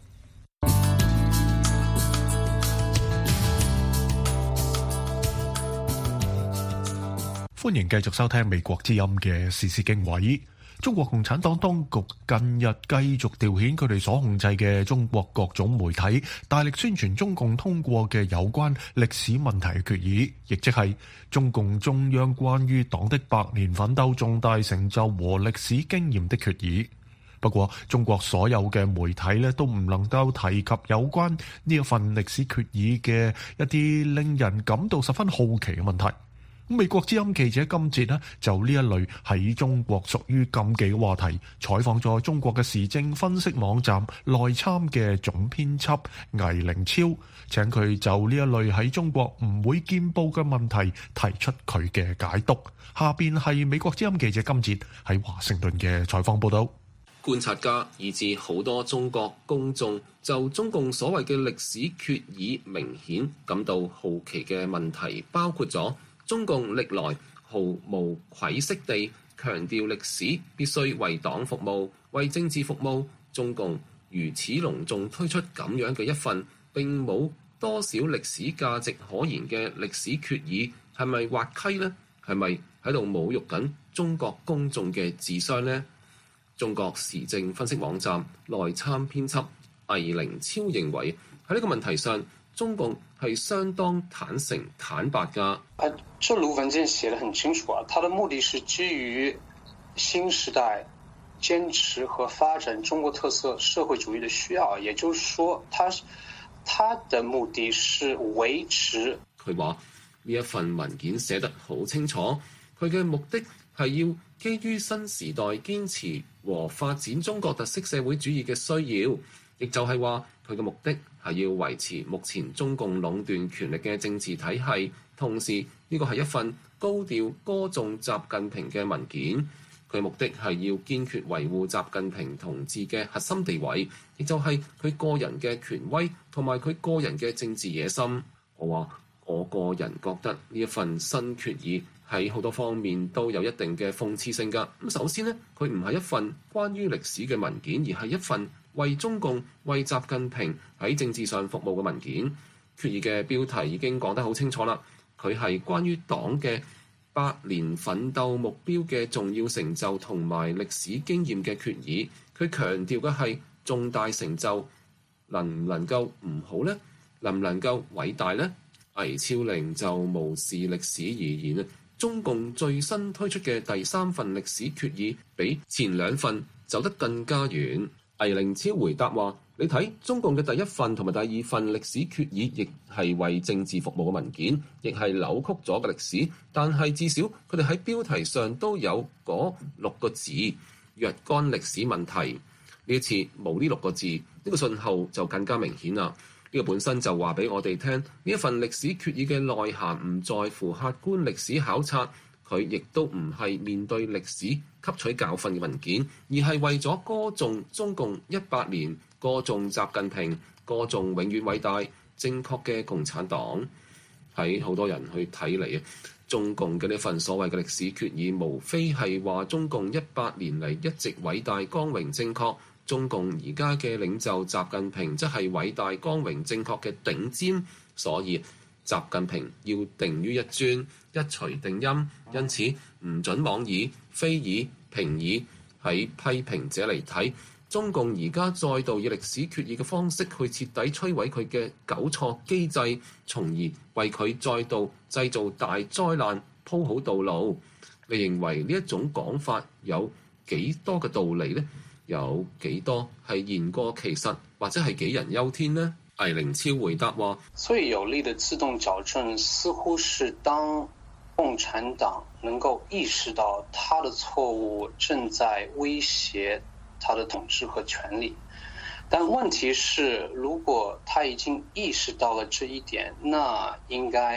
歡迎繼續收聽美國之音嘅時事經緯。中國共產黨當局近日繼續調遣佢哋所控制嘅中國各種媒體，大力宣傳中共通過嘅有關歷史問題嘅決議，亦即係中共中央關於黨的百年奮鬥重大成就和歷史經驗的決議。不過，中國所有嘅媒體呢都唔能夠提及有關呢一份歷史決議嘅一啲令人感到十分好奇嘅問題。美國之音記者今節呢就呢一類喺中國屬於禁忌嘅話題，採訪咗中國嘅時政分析網站內參嘅總編輯魏凌超，請佢就呢一類喺中國唔會見報嘅問題提出佢嘅解讀。下邊係美國之音記者今節喺華盛頓嘅採訪報道。 觀察家以至好多中國公眾就中共所謂嘅歷史決議明顯感到好奇嘅問題，包括咗中共歷來毫無愧色地強調歷史必須為黨服務、為政治服務。中共如此隆重推出咁樣嘅一份並冇多少歷史價值可言嘅歷史決議，係咪滑稽呢？係咪喺度侮辱緊中國公眾嘅智商呢？中國時政分析網站內參編輯魏凌超認為喺呢個問題上，中共係相當坦誠坦白㗎。 啊，這盧文件寫得很清楚啊，他的目的是基於新時代堅持和發展中國特色社會主義的需要，也就是說，他他的目的是維持。 佢話呢一份文件寫得好清楚，佢嘅目的係要基於新時代堅持和發展中國特色社會主義嘅需要，亦就係話佢嘅目的係要維持目前中共壟斷權力嘅政治體系，同時呢個係一份高調歌頌習近平嘅文件。佢目的係要堅決維護習近平同志嘅核心地位，亦就係佢個人嘅權威同埋佢個人嘅政治野心。我話我個人覺得呢一份新決議喺好多方面都有一定嘅諷刺性㗎。咁首先呢，佢唔係一份關於歷史嘅文件，而係一份為中共、為習近平喺政治上服務嘅文件。決議嘅標題已經講得好清楚啦，佢係關於黨嘅百年奮鬥目標嘅重要成就同埋歷史經驗嘅決議。佢強調嘅係重大成就能唔能夠唔好呢？能唔能夠偉大呢？魏超寧就無視歷史而言，中共最新推出嘅第三份歷史決議比前兩份走得更加遠。魏凌超回答話：你睇中共嘅第一份同埋第二份歷史決議，亦係為政治服務嘅文件，亦係扭曲咗嘅歷史。但係至少佢哋喺標題上都有嗰六個字：若干歷史問題。呢一次冇呢六個字，呢、這個信號就更加明顯啦。呢個本身就話俾我哋聽，呢一份歷史決議嘅內涵唔在乎客觀歷史考察，佢亦都唔係面對歷史吸取教訓嘅文件，而係為咗歌頌中共一百年，歌頌習近平，歌頌永遠偉大正確嘅共產黨。喺好多人去睇嚟啊，中共嘅呢份所謂嘅歷史決議，無非係話中共一百年嚟一直偉大光榮正確。中共而家嘅領袖習近平則係偉大光榮正確嘅頂尖，所以習近平要定於一尊，一錘定音，因此唔准妄議、非議、評議。喺批評者嚟睇，中共而家再度以歷史決議嘅方式去徹底摧毀佢嘅糾錯機制，從而為佢再度製造大災難鋪好道路。你認為呢一種講法有幾多嘅道理呢？有幾多係言過其實，或者係杞人憂天呢？魏凌超回答話： 最有力的自動矯正，似乎是當共產黨能夠意識到他的錯誤正在威脅他的統治和權力。但問題是，如果他已經意識到了這一點，那應該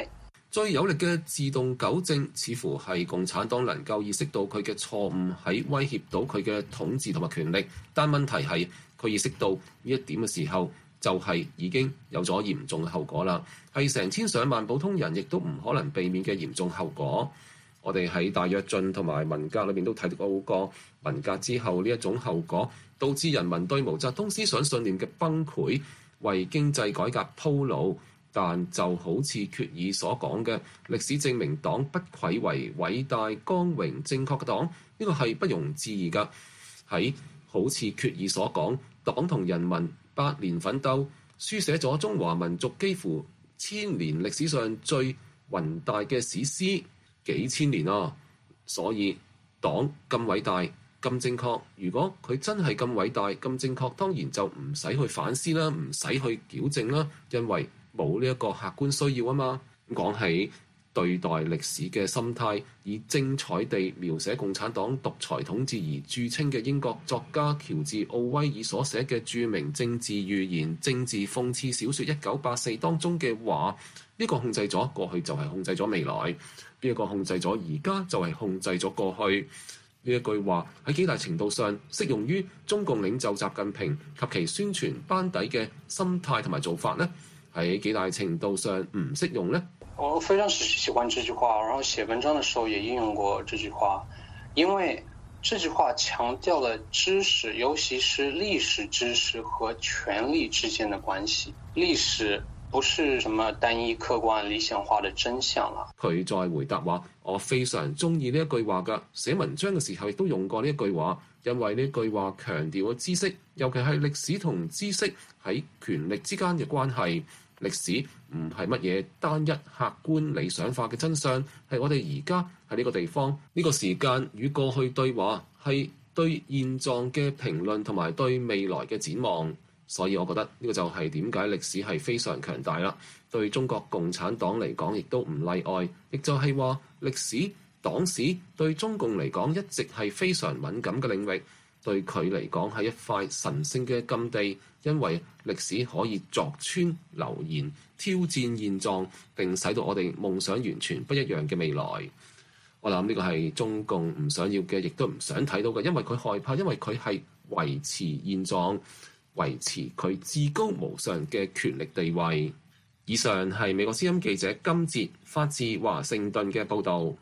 最有力嘅自動糾正，似乎係共產黨能夠意識到佢嘅錯誤喺威脅到佢嘅統治同埋權力。但問題係佢意識到呢一點嘅時候，就係已經有咗嚴重嘅後果啦，係成千上萬普通人亦都唔可能避免嘅嚴重後果。我哋喺大躍進同埋文革裏面都睇到過，文革之後呢一種後果，導致人民對毛澤東思想信念嘅崩潰，為經濟改革鋪路。但就好似決議所講嘅，歷史證明黨不愧為偉大、光榮、正確嘅黨，呢個係不容置疑㗎。喺好似決議所講，黨同人民百年奮鬥，書寫咗中華民族幾乎千年歷史上最宏大嘅史詩，幾千年啊！所以黨咁偉大、咁正確，如果佢真係咁偉大、咁正確，當然就唔使去反思啦，唔使去矯正啦，因為冇呢一個客觀需要啊嘛。講起對待歷史嘅心態，以精彩地描寫共產黨獨裁統治而著稱嘅英國作家喬治奧威爾所寫嘅著名政治預言、政治諷刺小說《一九八四》當中嘅話，呢個控制咗過去就係控制咗未來，呢一個控制咗而家就係控制咗過去。呢一句話喺幾大程度上適用於中共領袖習近平及其宣傳班底嘅心態同埋做法呢？喺幾大程度上唔適用呢？ 我非常喜歡這句話，然後寫文章的時候也應用過這句話，因為這句話強調了知識，尤其是歷史知識和權力之間的關係。歷史不是什麼單一客觀理想化的真相啦。 佢再回答話：我非常中意呢一句話㗎，寫文章嘅時候亦都用過呢一句話，因為呢句話強調咗知識，尤其係歷史同知識喺權力之間嘅關係。歷史唔係乜嘢單一客觀理想化嘅真相，係我哋而家喺呢個地方、呢個時間與過去對話，係對現狀嘅評論同埋對未來嘅展望。所以我覺得呢個就係點解歷史係非常強大啦。對中國共產黨嚟講亦都唔例外，亦就係話歷史黨史對中共嚟講一直係非常敏感嘅領域，對佢嚟講係一塊神聖嘅禁地，因為歷史可以鑿穿流言、挑戰現狀，並使到我哋夢想完全不一樣嘅未來。我諗呢個係中共唔想要嘅，亦都唔想睇到嘅，因為佢害怕，因為佢係維持現狀，維持佢至高無上嘅權力地位。以上係美國之音記者金哲發自華盛頓嘅報導。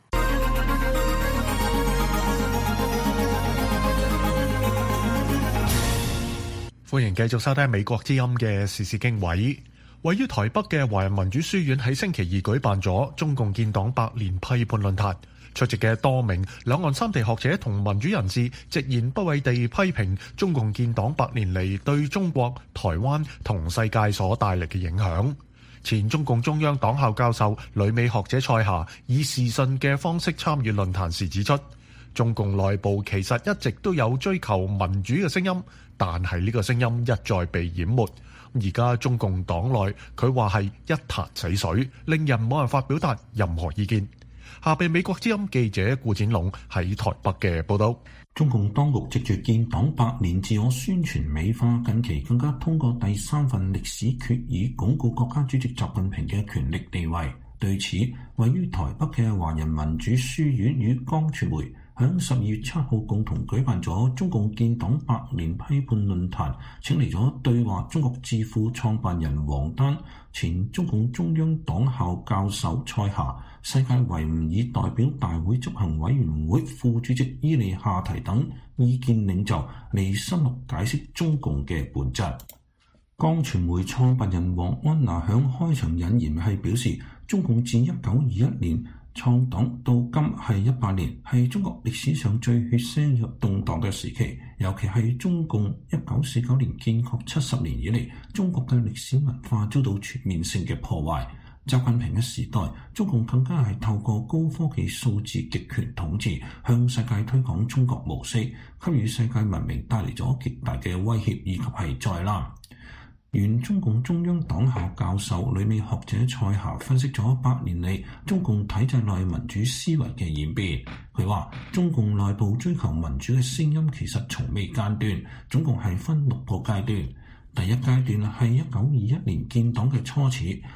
歡迎繼續收聽美國之音嘅時事經緯。位於台北嘅華人民主書院喺星期二舉辦咗中共建黨百年批判論壇，出席嘅多名兩岸三地學者同民主人士直言不諱地批評中共建黨百年嚟對中國、台灣同世界所帶嚟嘅影響。前中共中央黨校教授、旅美學者蔡霞以視訊嘅方式參與論壇時指出，中共內部其實一直都有追求民主嘅聲音，但係呢個聲音一再被淹沒。而家中共黨內佢話係一潭死水，令人冇辦法表達任何意見。下被美國之音記者顧展龍喺台北嘅報道。 中共當局藉住建黨百年自我宣傳美化，近期更加通過第三份歷史決議鞏固國家主席習近平嘅權力地位。對此，位於台北嘅華人民主書院與江傳媒響十二月七號共同舉辦咗中共建黨百年批判論壇，請嚟咗對話中國智庫創辦人王丹、前中共中央黨校教授蔡霞、世界維吾爾代表大會執行委員會副主席伊利夏提等意見領袖嚟深入解釋中共嘅本質。江傳媒創辦人王安娜響開場引言係表示，中共自一九二一年創黨到今係一百年，係中國歷史上最血腥又動盪嘅時期。尤其係中共一九四九年建國七十年以嚟，中國嘅歷史文化遭到全面性嘅破壞。習近平嘅時代，中共更加係透過高科技數字極權統治，向世界推廣中國模式，給予世界文明帶嚟咗極大嘅威脅以及係災難。原中共中央黨校教授、旅美學者蔡霞分析咗百年嚟中共體制內民主思維嘅演變。佢話：中共內部追求民主嘅聲音其實從未間斷，總共係分六個階段。第一階段係一九二一年建黨嘅初始，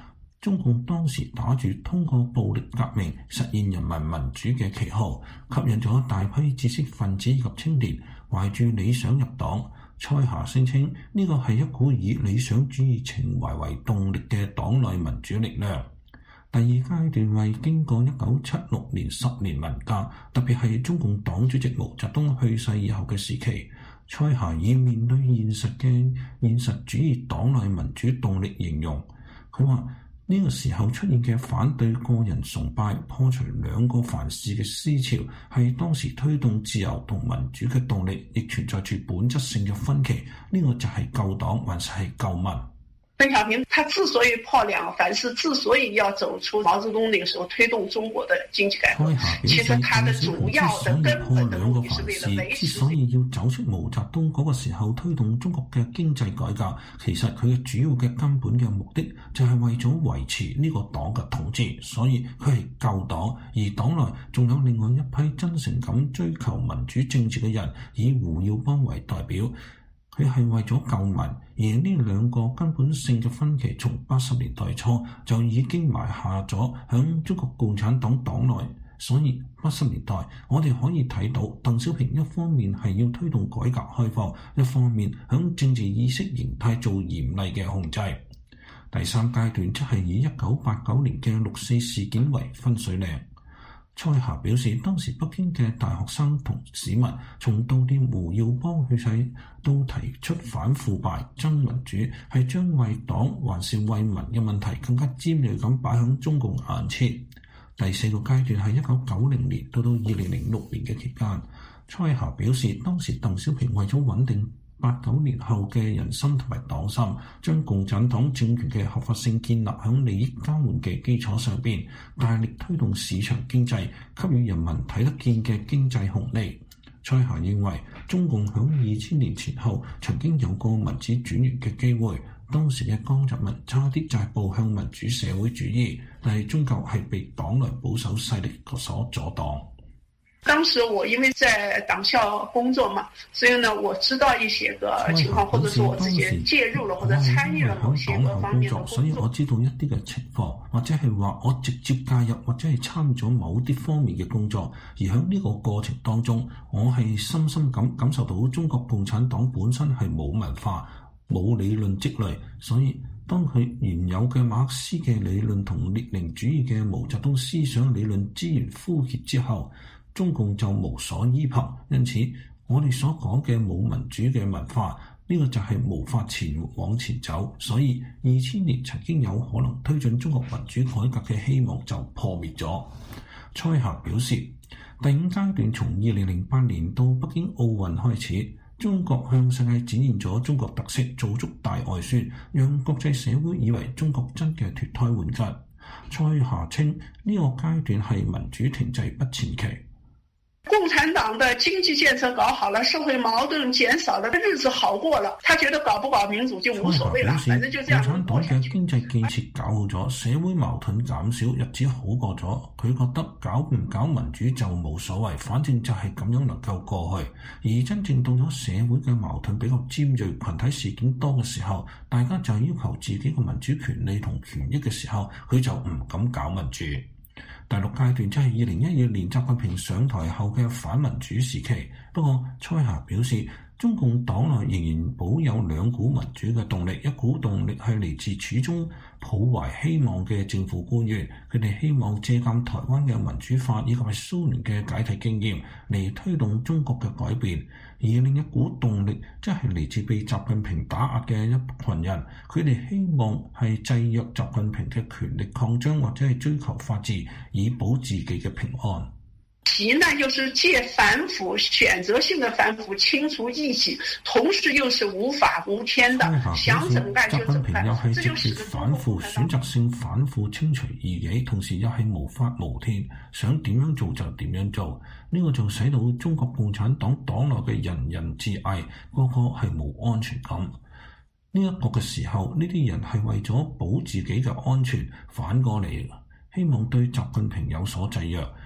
中共當時打住通過暴力革命實現人民民主嘅旗號，吸引咗大批知識分子及青年懷住理想入黨。蔡霞聲稱呢個係一股以理想主義情懷為動力嘅黨內民主力量。第二階段為經過一九七六年十年文革，特別係中共黨主席毛澤東去世以後嘅時期，蔡霞以面對現實嘅現實主義黨內民主動力形容。佢話呢個時候出現嘅反對個人崇拜、破除兩個凡是嘅思潮，係當時推動自由同民主嘅動力，亦存在住本質性嘅分歧。呢、這個就係救黨還是係救民？ 鄧小平他之所以破兩凡是，之所以要走出毛澤東那個時候推動中國的經濟改革，其實他的主要的根本的目的是為了維持。 之所以要走出毛澤東嗰個時候推動中國嘅經濟改革，其實佢嘅主要嘅根本嘅目的就係為咗維持呢個黨嘅統治，所以佢係救黨。而黨內仲有另外一批真誠咁追求民主政治嘅人，以胡耀邦為代表。佢係為咗救民，而呢兩個根本性嘅分歧，從八十年代初就已經埋下咗響中國共產黨黨內。所以八十年代我哋可以睇到，鄧小平一方面係要推動改革開放，一方面響政治意識形態做嚴厲嘅控制。第三階段即係以一九八九年嘅六四事件為分水嶺。蔡霞表示，當時北京嘅大學生同市民從悼念胡耀邦去世到提出反腐敗、爭民主，係將為黨還是為民嘅問題更加尖銳咁擺喺中共眼前。第四個階段係一九九零年到到二零零六年嘅期間。蔡霞表示，當時鄧小平為咗穩定八九年後嘅人心同埋黨心，將共產黨政權嘅合法性建立喺利益交換嘅基礎上邊，大力推動市場經濟，給予人民睇得見嘅經濟紅利。蔡霞認為，中共響二千年前後曾經有過民主轉型嘅機會，當時嘅江澤民差啲就係步向民主社會主義，但係終究係被黨內保守勢力所阻擋。 當時我因為在黨校工作嘛，所以呢我知道一些個情況，或者是我自己介入了或者參與了某些個方面的工作。 所以我知道一啲嘅情況，或者係話我直接介入或者係參與咗某啲方面嘅工作，而喺呢個過程當中，我係深深咁感受到中國共產黨本身係冇文化、冇理論積累，所以當佢原有嘅馬克思嘅理論同列寧主義嘅毛澤東思想理論資源枯竭之後，中共就無所依憑，因此我哋所講嘅冇民主嘅文化，呢個就係無法前往前走。所以二千年曾經有可能推進中國民主改革嘅希望就破滅咗。蔡霞表示，第五階段從二零零八年到北京奧運開始，中國向世界展現咗中國特色，做足大外宣，讓國際社會以為中國真嘅脫胎換骨。蔡霞稱呢個階段係民主停滯不前期。 共產黨的經濟建設搞好了，社會矛盾減少了，日子好過了，他覺得搞不搞民主就無所謂了，反正就這樣。 共產黨嘅經濟建設搞好咗，社會矛盾減少，日子好過咗，佢覺得搞唔搞民主就冇所謂，反正就係咁樣能夠過去。而真正到咗社會嘅矛盾比較尖銳，群體事件多嘅時候，大家就要求自己嘅民主權利同權益嘅時候，佢就唔敢搞民主。第六階段即係二零一二年習近平上台後嘅反民主時期。不過蔡霞表示，中共黨內仍然保有兩股民主嘅動力，一股動力係嚟自始終抱懷希望嘅政府官員，佢哋希望借鑑台灣嘅民主化以及係蘇聯嘅解體經驗嚟推動中國嘅改變。而另一股動力即係嚟自被習近平打壓嘅一群人，佢哋希望係制約習近平嘅權力擴張，或者係追求法治，以保自己嘅平安。 其呢，又是借反腐選擇性的反腐清除異己，同時又是無法無天的，想整改就整改。 又係直接反腐選擇性反腐清除異己，同時又係無法無天，想點樣做就點樣做。呢、這個就使到中國共產黨黨內嘅人人自危，個個係冇安全感。呢、這、一個嘅時候，呢啲人係為咗保自己嘅安全，反過嚟希望對習近平有所制約。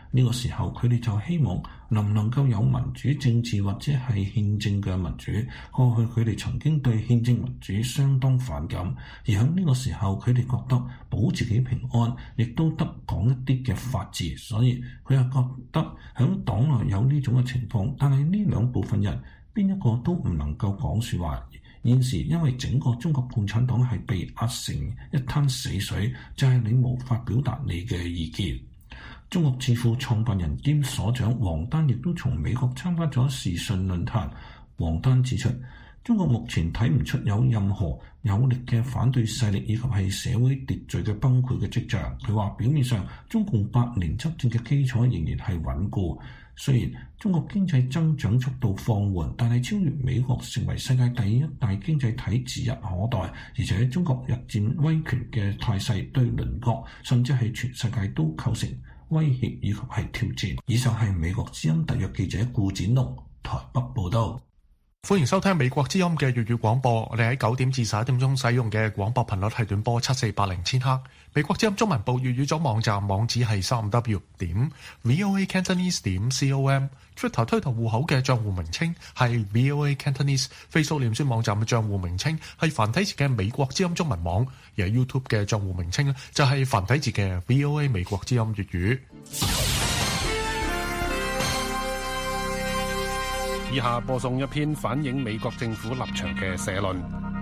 呢個時候，佢哋就希望能唔能夠有民主政治或者係憲政嘅民主。過去佢哋曾經對憲政民主相當反感，而喺呢個時候，佢哋覺得保自己平安，亦都得講一啲嘅法治，所以佢又覺得喺黨內有呢種嘅情況。但係呢兩部分人邊一個都唔能夠講説話。現時因為整個中國共產黨係被壓成一灘死水，就係你無法表達你嘅意見。中國智庫創辦人兼所長王丹亦都從美國參加咗時訊論壇。王丹指出，中國目前睇唔出有任何有力嘅反對勢力以及係社會秩序嘅崩潰嘅跡象。佢話表面上中共八年執政嘅基礎仍然係穩固。雖然中國經濟增長速度放緩，但係超越美國成為世界第一大經濟體指日可待。而且中國日漸威權嘅態勢對鄰國甚至係全世界都構成威脅以及係挑戰。以上係美國之音特約記者顧展龍台北報道。 歡迎收聽美國之音嘅粵語廣播。我哋喺九點至十一點鐘使用嘅廣播頻率係短波七四八零千赫。美國之音中文部粵語組網站網址係三 w 點 voa cantonese 點 com。Twitter 推特戶口嘅賬戶名稱係 voa cantonese。Facebook 臉書網站嘅賬戶名稱係繁體字嘅美國之音中文網。而 YouTube 嘅賬戶名稱就係繁體字嘅 voa 美國之音粵語。 以下播送一篇反映美國政府立場嘅社論。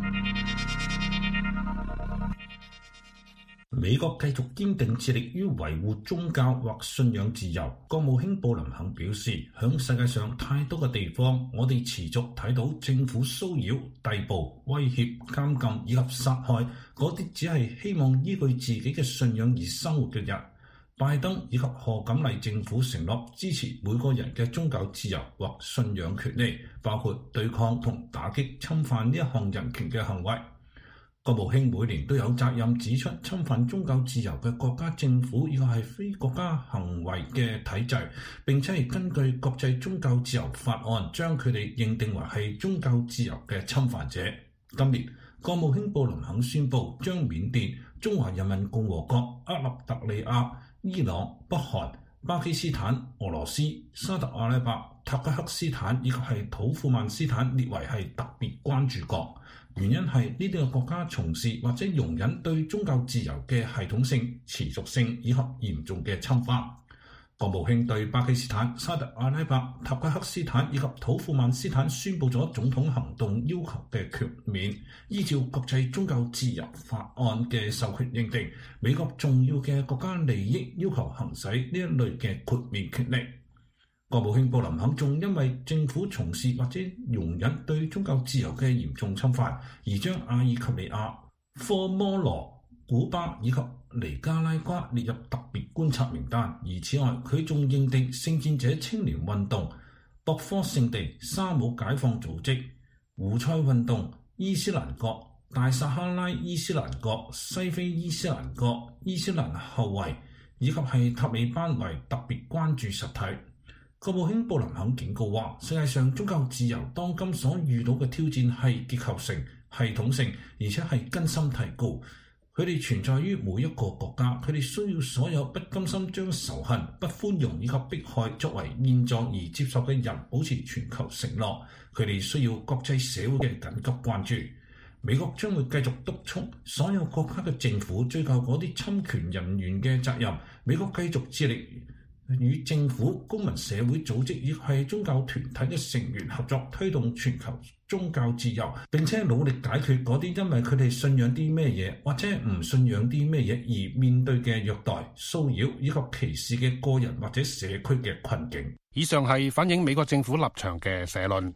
美國繼續堅定致力於維護宗教或信仰自由。國務卿布林肯表示，響世界上太多嘅地方，我哋持續睇到政府騷擾、逮捕、威脅、監禁以及殺害嗰啲只係希望依據自己嘅信仰而生活嘅人。拜登以及賀錦麗政府承諾支持每個人嘅宗教自由或信仰權利，包括對抗同打擊侵犯呢一項人權嘅行為。國務卿每年都有責任指出侵犯宗教自由嘅國家政府以及係非國家行為嘅體制，並且係根據國際宗教自由法案將佢哋認定為係宗教自由嘅侵犯者。今年，國務卿布林肯宣布將緬甸、中華人民共和國、厄立特里亞、伊朗、北韓、巴基斯坦、俄羅斯、沙特阿拉伯、塔吉克斯坦以及係土庫曼斯坦列為係特別關注國，原因係呢啲嘅國家從事或者容忍對宗教自由嘅系統性、持續性以及嚴重嘅侵犯。國務卿對巴基斯坦、沙特阿拉伯、塔吉克斯坦以及土庫曼斯坦宣布咗總統行動要求嘅豁免，依照國際宗教自由法案嘅授權認定，美國重要嘅國家利益要求行使呢一類嘅豁免權利。國務卿布林肯仲因為政府從事或者容忍對宗教自由嘅嚴重侵犯，而將阿爾及利亞、科摩羅、古巴以及尼加拉瓜列入特別觀察名單。而此外，佢仲認定聖戰者青年運動、博科聖地、沙姆解放組織、胡塞運動、伊斯蘭國、大撒哈拉伊斯蘭國、西非伊斯蘭國、伊斯蘭後衛以及係塔利班為特別關注實體。國務卿布林肯警告話，世界上宗教自由當今所遇到嘅挑戰係結構性、系統性，而且係根深蒂固。佢哋存在於每一個國家，佢哋需要所有不甘心將仇恨、不寬容以及迫害作為現狀而接受嘅人保持全球承諾。佢哋需要國際社會嘅緊急關注。美國將會繼續督促所有國家嘅政府追究嗰啲侵權人員嘅責任。美國繼續致力與政府、公民社會組織以及係宗教團體嘅成員合作，推動全球宗教自由，並且努力解決嗰啲因為佢哋信仰啲咩嘢或者唔信仰啲咩嘢而面對嘅虐待、騷擾以及歧視嘅個人或者社區嘅困境。 以上係反映美國政府立場嘅社論。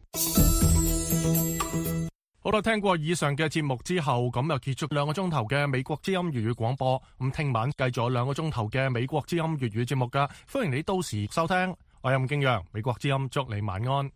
好啦，聽過以上嘅節目之後，咁就結束兩個鐘頭嘅美國之音粵語廣播。咁聽晚繼續兩個鐘頭嘅美國之音粵語節目噶，歡迎你到時收聽。我係任敬陽，美國之音祝你晚安。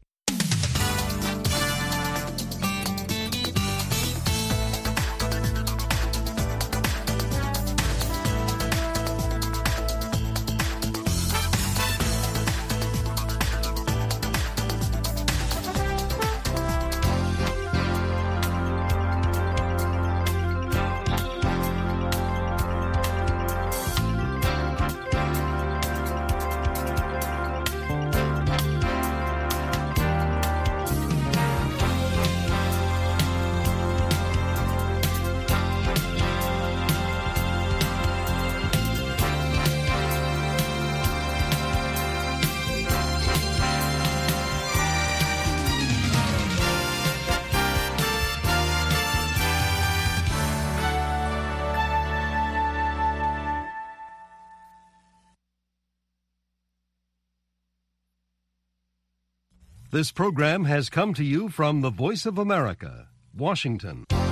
This program has come to you from the Voice of America, Washington.